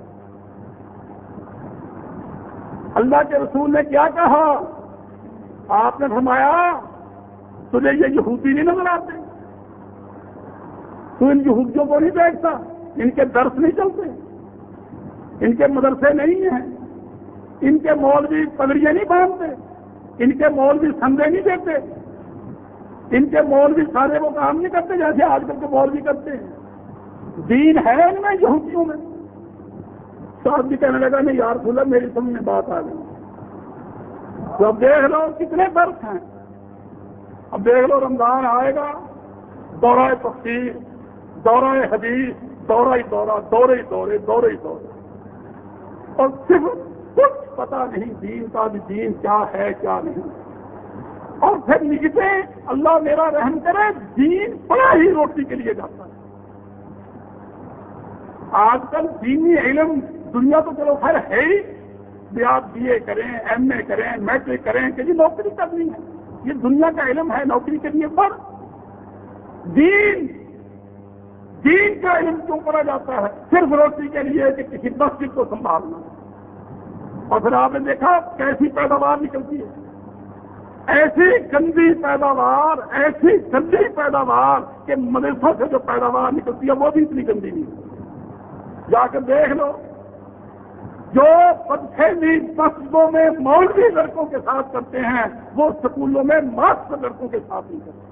A: اللہ کے رسول نے کیا کہا؟ آپ نے فرمایا تجھے یہ یہودی نہیں نظر آتے؟ تو ان یہودیوں کو نہیں دیکھتا؟ ان کے درس نہیں چلتے؟ ان کے مدرسے نہیں ہیں؟ ان کے مولوی پگڑیاں نہیں باندھتے؟ ان کے مولوی سندے نہیں دیتے؟ ان کے مولوی سارے وہ کام نہیں کرتے جیسے آج کل کے مولوی کرتے ہیں؟ دین ہے ان میں یہودیوں میں؟ صاحب بھی کہنے لگا نہیں یار رسول اللہ میری سمجھ میں بات آ گئی. تو اب دیکھ لو کتنے درس ہیں. اب دیکھ لو رمضان آئے گا، دورہ تفسیر، دورہ حدیث، دورہ ہی دورہ، دورے ہی دورے، دورے ہی دورے، اور صرف کچھ پتا نہیں دین کا بھی، دین کیا ہے کیا نہیں. اور پھر نکلتے اللہ میرا رحم کرے دین بڑا ہی روٹی کے لیے جاتا ہے. آج کل دینی علم دنیا تو چلو خیر ہے ہی، بھی آپ بی اے کریں، ایم اے کریں، میٹرک کریں کہ یہ نوکری کرنی ہے، یہ دنیا کا علم ہے نوکری کے لیے. پر دین کا علم کیوں پڑھا جاتا ہے؟ صرف روٹی کے لیے کہ کسی مسجد کو سنبھالنا. اور پھر آپ نے دیکھا کیسی پیداوار نکلتی ہے، ایسی گندی پیداوار، ایسی گندی پیداوار کہ مدرسوں سے جو پیداوار نکلتی ہے وہ بھی اتنی گندی نہیں. جا کر دیکھ لو جو بدفہمی مسجدوں میں مولوی لڑکوں کے ساتھ کرتے ہیں وہ سکولوں میں ماسٹر لڑکوں کے ساتھ نہیں کرتے.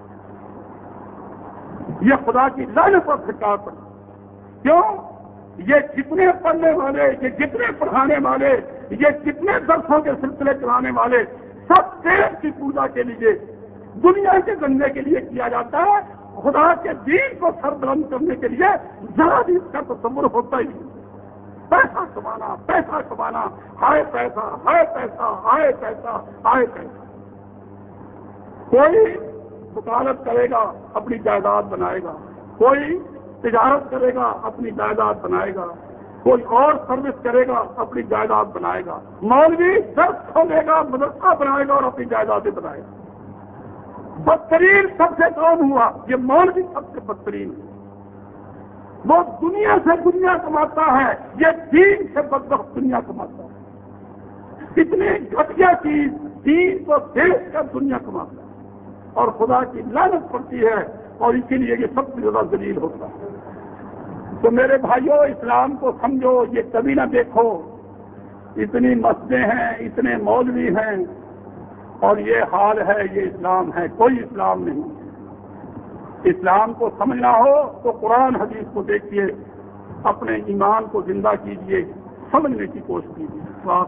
A: یہ خدا کی لعنت پر پھٹکار پڑی. کیوں؟ یہ جتنے پڑھنے والے، یہ جتنے پڑھانے والے، یہ جتنے درسوں کے سلسلے چلانے والے سب دیش کی پوجا کے لیے، دنیا کے گندے کے لیے کیا جاتا ہے. خدا کے دین کو سر بلند کرنے کے لیے ذرا بھی اس کا تصور ہوتا ہی نہیں. پیسہ کمانا، پیسہ کمانا، ہائے پیسہ، ہائے پیسہ، ہائے پیسہ، ہائے پیسہ. کوئی وکالت کرے گا اپنی جائیداد بنائے گا، کوئی تجارت کرے گا اپنی جائیداد بنائے گا، کوئی اور سروس کرے گا اپنی جائیداد بنائے گا. مولوی درس کھولے گا، مدرسہ بنائے گا اور اپنی جائیدادیں بنائے گا. بدترین سب سے کون ہوا؟ یہ مولوی سب سے بدترین. وہ دنیا سے دنیا کماتا ہے، یہ دین سے بدبخت دنیا کماتا ہے. اتنی گھٹیا چیز دین کو دیکھ کر دنیا کماتا ہے اور خدا کی لعنت پڑتی ہے اور اسی لیے یہ سب سے زیادہ ذلیل ہوتا ہے. تو میرے بھائیوں اسلام کو سمجھو، یہ کبھی نہ دیکھو اتنی مسجدیں ہیں، اتنے مولوی ہیں اور یہ حال ہے، یہ اسلام ہے. کوئی اسلام نہیں. اسلام کو سمجھنا ہو تو قرآن حدیث کو دیکھیے، اپنے ایمان کو زندہ کیجیے، سمجھنے کی کوشش کیجیے.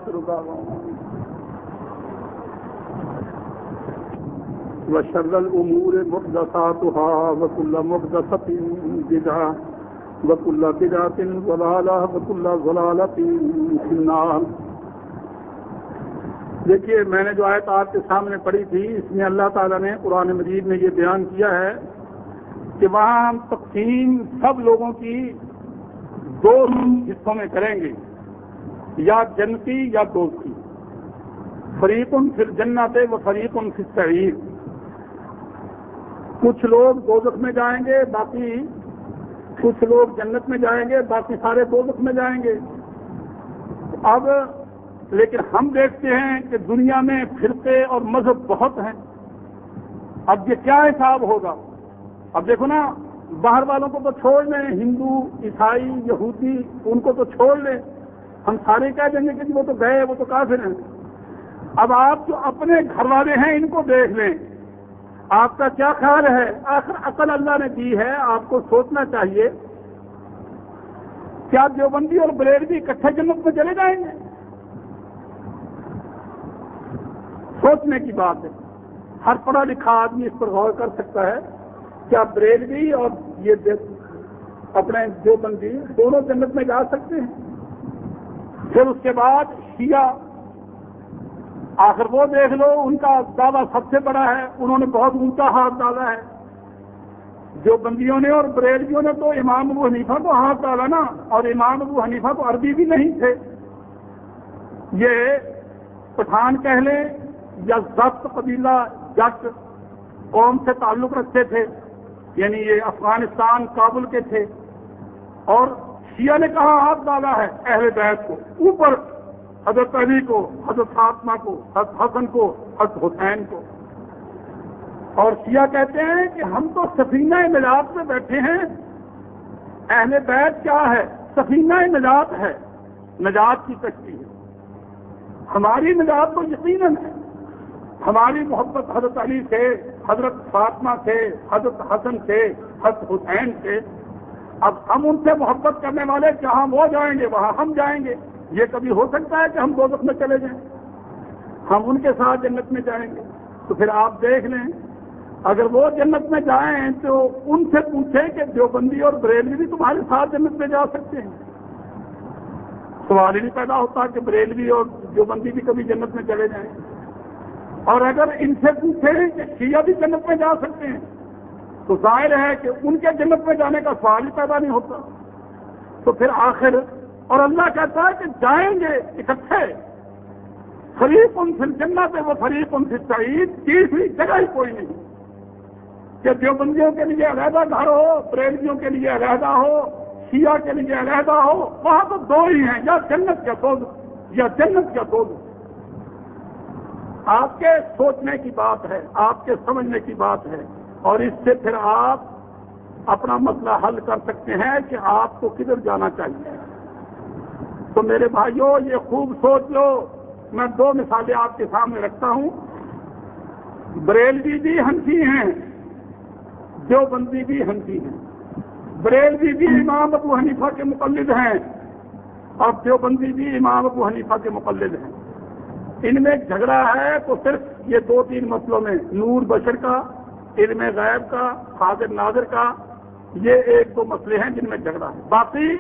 A: وشر الامور محدثاتها وكل محدثة بدعة وكل بدعة ضلالة وكل ضلالة في النار. دیکھیے میں نے جو آیت آپ کے سامنے پڑھی تھی اس میں اللہ تعالیٰ نے قرآن مجید میں یہ بیان کیا ہے کہ وہاں ہم تقسیم سب لوگوں کی دو حصوں میں کریں گے، یا جنتی یا دوستی. فریق فی الجنت و فریق فی السعیر. کچھ لوگ دوزخ میں جائیں گے، باقی کچھ لوگ جنت میں جائیں گے، باقی سارے دوزخ میں جائیں گے. اب لیکن ہم دیکھتے ہیں کہ دنیا میں فرقے اور مذہب بہت ہیں. اب یہ کیا حساب ہوگا؟ اب دیکھو نا، باہر والوں کو تو چھوڑ لیں، ہندو، عیسائی، یہودی، ان کو تو چھوڑ لیں. ہم سارے کہہ دیں گے کہ وہ تو گئے، وہ تو کافر ہیں. اب آپ جو اپنے گھر والے ہیں ان کو دیکھ لیں، آپ کا کیا خیال ہے؟ آخر عقل اللہ نے دی ہے، آپ کو سوچنا چاہیے کیا دیوبندی اور بریلوی اکٹھے جنت میں چلے جائیں گے؟ سوچنے کی بات ہے. ہر پڑھا لکھا آدمی اس پر غور کر سکتا ہے. کیا بریلوی اور یہ اپنے دیوبندی دونوں جنت میں جا سکتے ہیں؟ پھر اس کے بعد شیعہ، آخر وہ دیکھ لو، ان کا دعویٰ سب سے بڑا ہے، انہوں نے بہت اونچا ہاتھ ڈالا ہے. جو بندیوں نے اور بریلویوں نے تو امام ابو حنیفہ کو ہاتھ ڈالا نا، اور امام ابو حنیفہ تو عربی بھی نہیں تھے. یہ پٹھان کہہ لیں یا ضبط قبیلہ جٹ قوم سے تعلق رکھتے تھے، یعنی یہ افغانستان کابل کے تھے. اور شیعہ نے کہاں ہاتھ ڈالا ہے؟ اہل بیت کو، اوپر حضرت علی کو، حضرت فاطمہ کو، حضرت حسن کو، حضرت حسین کو. اور شیعہ کہتے ہیں کہ ہم تو سفینہ نجات میں بیٹھے ہیں. اہل بیت کیا ہے؟ سفینہ نجات ہے، نجات کی کشتی ہے. ہماری نجات تو یقیناً ہے. ہماری محبت حضرت علی سے، حضرت فاطمہ سے، حضرت حسن سے، حضرت حسین سے. اب ہم ان سے محبت کرنے والے جہاں وہ جائیں گے وہاں ہم جائیں گے. یہ کبھی ہو سکتا ہے کہ ہم دوزخ میں چلے جائیں؟ ہم ان کے ساتھ جنت میں جائیں گے. تو پھر آپ دیکھ لیں، اگر وہ جنت میں جائیں تو ان سے پوچھیں کہ دیوبندی اور بریلوی بھی تمہارے ساتھ جنت میں جا سکتے ہیں؟ سوال ہی نہیں پیدا ہوتا کہ بریلوی اور دیوبندی بھی کبھی جنت میں چلے جائیں. اور اگر ان سے پوچھیں کہ شیعہ بھی جنت میں جا سکتے ہیں تو ظاہر ہے کہ ان کے جنت میں جانے کا سوال ہی پیدا نہیں ہوتا. تو پھر آخر، اور اللہ کہتا ہے کہ جائیں گے اکٹھے، فریق ان فی الجنت و فریق ان فی السعیر، تیسری جگہ ہی کوئی نہیں کہ دیوبندیوں کے لیے علیحدہ گھر ہو، بریلویوں کے لیے علیحدہ ہو، شیعہ کے لیے علیحدہ ہو. وہاں تو دو ہی ہیں، یا جنت یا دوزخ، یا جنت یا دوزخ. آپ کے سوچنے کی بات ہے، آپ کے سمجھنے کی بات ہے، اور اس سے پھر آپ اپنا مسئلہ حل کر سکتے ہیں کہ آپ کو کدھر جانا چاہیے. تو میرے بھائیوں، یہ خوب سوچ لو. میں دو مثالیں آپ کے سامنے رکھتا ہوں. بریلوی بھی حنفی ہیں، دیوبندی بھی حنفی ہیں. بریلوی بھی امام ابو حنیفہ کے مقلد ہیں اور دیوبندی بھی امام ابو حنیفہ کے مقلد ہیں. ان میں جھگڑا ہے تو صرف یہ دو تین مسئلوں میں، نور بشر کا، علم غیب کا، حاضر ناظر کا. یہ ایک دو مسئلے ہیں جن میں جھگڑا ہے. باقی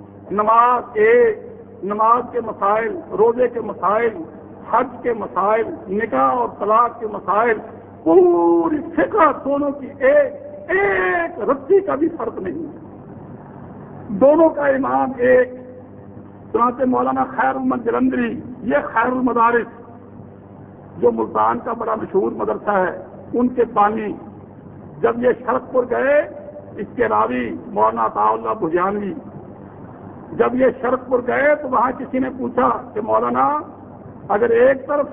A: نماز کے مسائل، روزے کے مسائل، حج کے مسائل، نکاح اور طلاق کے مسائل، پوری فقہ دونوں کی ایک رتی کا بھی فرق نہیں ہے. دونوں کا امام ایک. چنانچہ مولانا خیر محمد جلندری، یہ خیر المدارس جو ملتان کا بڑا مشہور مدرسہ ہے، ان کے بانی، جب یہ شرق پور گئے، اس کے راوی مولانا عطا اللہ بھجانوی، جب یہ شرق پور گئے تو وہاں کسی نے پوچھا کہ مولانا، اگر ایک طرف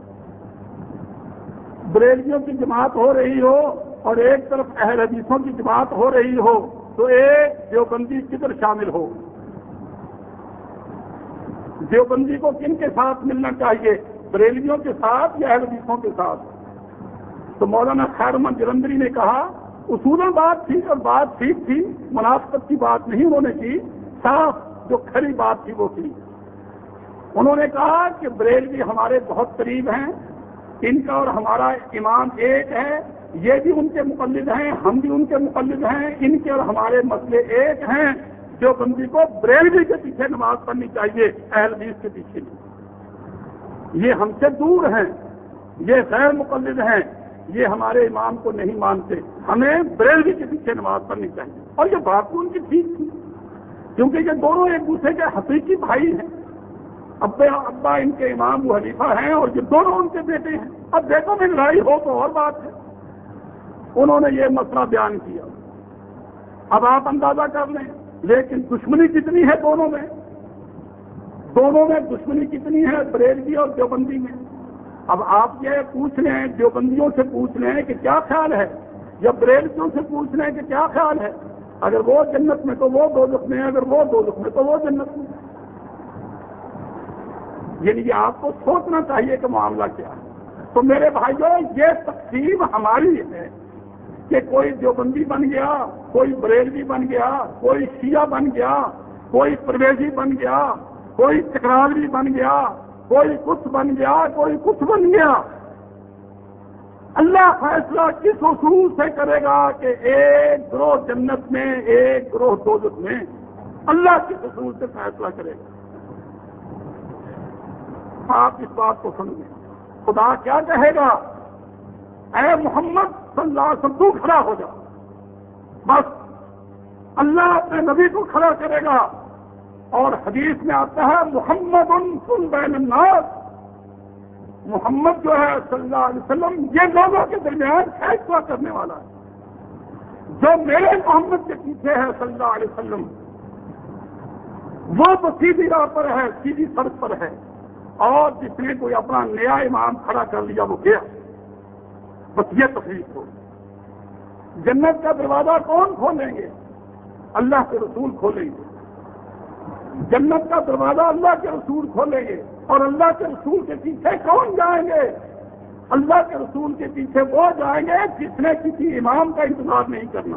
A: بریلویوں کی جماعت ہو رہی ہو اور ایک طرف اہل حدیثوں کی جماعت ہو رہی ہو تو ایک دیوبندی کدھر شامل ہو؟ دیوبندی کو کن کے ساتھ ملنا چاہیے، بریلویوں کے ساتھ یا اہل حدیثوں کے ساتھ؟ تو مولانا خیر محمد جلندری نے کہا، اصولاً بات تھی اور بات ٹھیک تھی، منافقت کی بات نہیں انہوں نے کی، صاف جو کھری بات تھی وہ کی. انہوں نے کہا کہ بریلوی ہمارے بہت قریب ہیں، ان کا اور ہمارا امام ایک ہے، یہ بھی ان کے مقلد ہیں، ہم بھی ان کے مقلد ہیں، ان کے اور ہمارے مسئلے ایک ہیں. جو بندی کو بریلوی کے پیچھے نماز پڑھنی چاہیے، اہل حدیث کے پیچھے نہیں. یہ ہم سے دور ہیں، یہ غیر مقلد ہیں، یہ ہمارے امام کو نہیں مانتے، ہمیں بریلوی کے پیچھے نماز پڑھنی چاہیے. اور یہ بات تو ان کی ٹھیک تھی، کیونکہ یہ دونوں ایک دوسرے کے حقیقی بھائی ہیں. ابا ان کے امام ابو حنیفہ ہیں اور یہ دونوں ان کے بیٹے ہیں. اب بیٹوں میں لڑائی ہو تو اور بات ہے. انہوں نے یہ مسئلہ بیان کیا. اب آپ اندازہ کر لیں، لیکن دشمنی کتنی ہے دونوں میں دشمنی کتنی ہے بریلوی اور دیوبندی میں. اب آپ یہ پوچھ لیں، دیوبندیوں سے پوچھ لیں کہ کیا خیال ہے، یا بریلویوں سے پوچھ لیں کہ کیا خیال ہے. اگر وہ جنت میں تو وہ دوزخ میں، اگر وہ دوزخ میں تو وہ جنت میں. یعنی یہ آپ کو سوچنا چاہیے کہ معاملہ کیا ہے. تو میرے بھائیوں، یہ تقسیم ہماری ہے کہ کوئی دیوبندی بن گیا، کوئی بریلوی بن گیا، کوئی شیعہ بن گیا، کوئی پرویزی بن گیا، کوئی تکراری بن گیا، کوئی کچھ بن گیا، کوئی کچھ بن گیا. اللہ فیصلہ کس اصول سے کرے گا کہ ایک گروہ جنت میں، ایک گروہ دوزخ میں؟ اللہ کس اصول سے فیصلہ کرے گا؟ آپ اس بات کو سمجھیں. خدا کیا کہے گا؟ اے محمد صلی اللہ علیہ وسلم، تو کھڑا ہو جا. بس اللہ اپنے نبی کو کھڑا کرے گا. اور حدیث میں آتا ہے محمد فل بین الناس، محمد جو ہے صلی اللہ علیہ وسلم یہ لوگوں کے درمیان فیصلہ کرنے والا ہے. جو میرے محمد کے پیچھے ہے صلی اللہ علیہ وسلم، وہ تو سیدھی راہ پر ہے، سیدھی سڑک پر ہے. اور جس نے کوئی اپنا نیا امام کھڑا کر لیا وہ گیا. بس یہ تفریق ہو. جنت کا دروازہ کون کھولیں گے؟ اللہ کے رسول کھولیں گے. جنت کا دروازہ اللہ کے رسول کھولیں گے. اور اللہ کے رسول کے پیچھے کون جائیں گے؟ اللہ کے رسول کے پیچھے وہ جائیں گے جس نے کسی امام کا انتظار نہیں کرنا،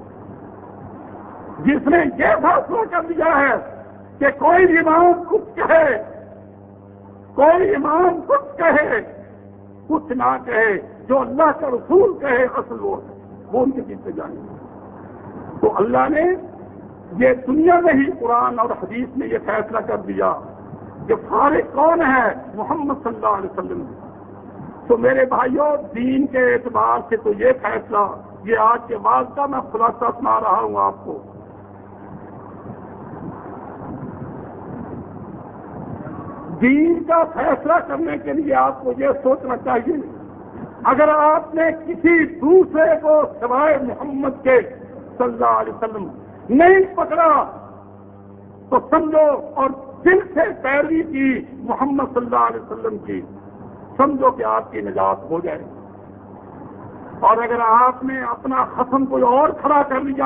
A: جس نے یہ فیصلہ کر دیا ہے کہ کوئی امام کچھ کہے، کوئی امام کچھ کہے، کچھ نہ کہے، جو اللہ کا رسول کہے اصل وہ ان کے پیچھے جائیں گے. تو اللہ نے یہ دنیا میں ہی قرآن اور حدیث میں یہ فیصلہ کر دیا کہ فارق کون ہے؟ محمد صلی اللہ علیہ وسلم. تو میرے بھائیوں، دین کے اعتبار سے تو یہ فیصلہ، یہ آج کے بعد کا میں خلاصہ سنا رہا ہوں آپ کو. دین کا فیصلہ کرنے کے لیے آپ کو یہ سوچنا چاہیے، اگر آپ نے کسی دوسرے کو سوائے محمد کے صلی اللہ علیہ وسلم نہیں پکڑا تو سمجھو، اور دل سے پیروی کی محمد صلی اللہ علیہ وسلم کی، سمجھو کہ آپ کی نجات ہو جائے. اور اگر آپ نے اپنا خصم کوئی اور کھڑا کر لیا،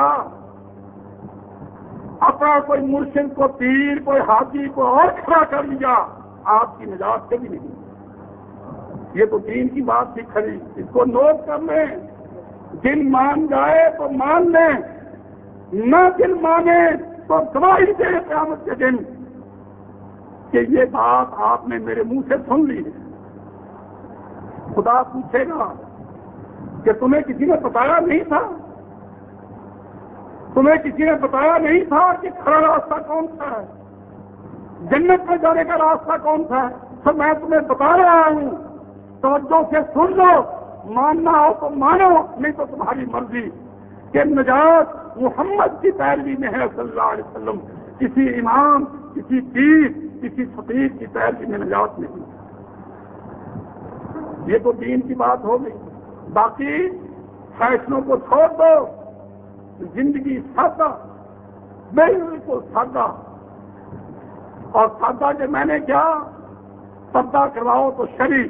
A: اپنا کوئی مرشد کو پیر کوئی حاجی کو اور کھڑا کر لیا، آپ کی نجات کبھی نہیں. یہ تو دین کی بات تھی کھڑی، اس کو نوٹ کر لیں. دل مان جائے تو مان لیں، نہ دل مانے تو گواہی دے قیامت کے دن کہ یہ بات آپ نے میرے منہ سے سن لی ہے. خدا پوچھے گا کہ تمہیں کسی نے بتایا نہیں تھا؟ تمہیں کسی نے بتایا نہیں تھا کہ کھڑا راستہ کون سا ہے، جنت میں جانے کا راستہ کون سا ہے؟ تو میں تمہیں بتا رہا ہوں، توجہ سے سن لو. ماننا ہو تو مانو، نہیں تو تمہاری مرضی. کہ نجات محمد کی پیروی میں ہے صلی اللہ علیہ وسلم. کسی امام، کسی پیر، کسی فقیر کی پیروی میں نجات نہیں. یہ تو دین کی بات ہو گئی. باقی فیصلوں کو چھوڑ دو. زندگی سادہ، بالکل سادہ. اور سادہ کہ میں نے کیا، پردہ کرواؤ تو شریف،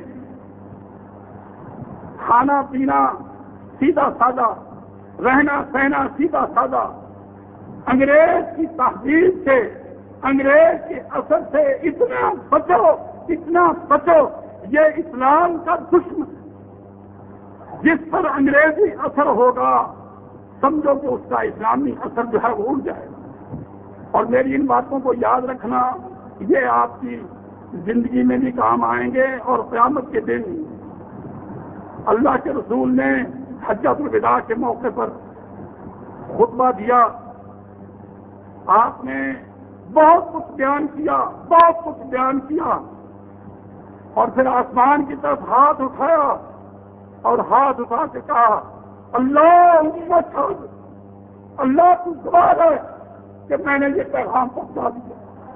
A: کھانا پینا سیدھا سادہ، رہنا سہنا سیدھا سادہ. انگریز کی تہذیب سے، انگریز کے اثر سے اتنا بچو، اتنا بچو. یہ اسلام کا دشمن، جس پر انگریزی اثر ہوگا سمجھو کہ اس کا اسلامی اثر جو ہے وہ اڑ جائے گا. اور میری ان باتوں کو یاد رکھنا، یہ آپ کی زندگی میں بھی کام آئیں گے. اور قیامت کے دن اللہ کے رسول نے حجۃ الوداع کے موقع پر خطبہ دیا. آپ نے بہت کچھ بیان کیا، بہت کچھ بیان کیا. اور پھر آسمان کی طرف ہاتھ اٹھایا اور ہاتھ اٹھا کے کہا، اللہ اشہد، اللہ تو گواہ ہے کہ میں نے یہ پیغام پہنچا دیا.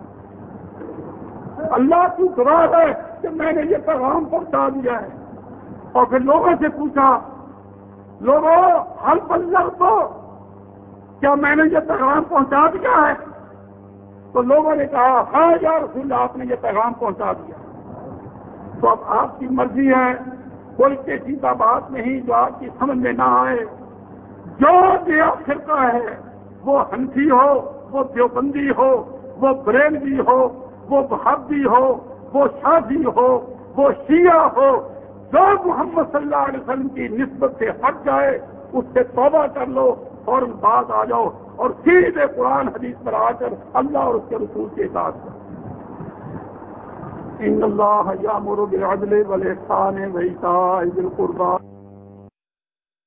A: اللہ تو گواہ ہے کہ میں نے یہ پیغام پہنچا دیا ہے. اور پھر لوگوں سے پوچھا، لوگوں حل بلغ تو، کیا میں نے یہ پیغام پہنچا دیا ہے؟ تو لوگوں نے کہا، ہاں یا رسول اللہ آپ نے یہ پیغام پہنچا دیا. تو اب آپ کی مرضی ہے، کوئی پیچیدہ بات نہیں جو آپ کی سمجھ میں نہ آئے. جو نیا فرقہ ہے، وہ حنفی ہو، وہ دیوبندی ہو، وہ بریلوی ہو، وہ وہابی ہو، وہ شاذی ہو، وہ شیعہ ہو، جو محمد صلی اللہ علیہ وسلم کی نسبت سے ہٹ جائے اس سے توبہ کر لو، فوراً باز آ جاؤ اور سیدھے قرآن حدیث پر آ کر اللہ اور اس کے رسول کی اطاعت کرو. ان اللہ یامر بالعدل والاحسان وایتاء ذی القربی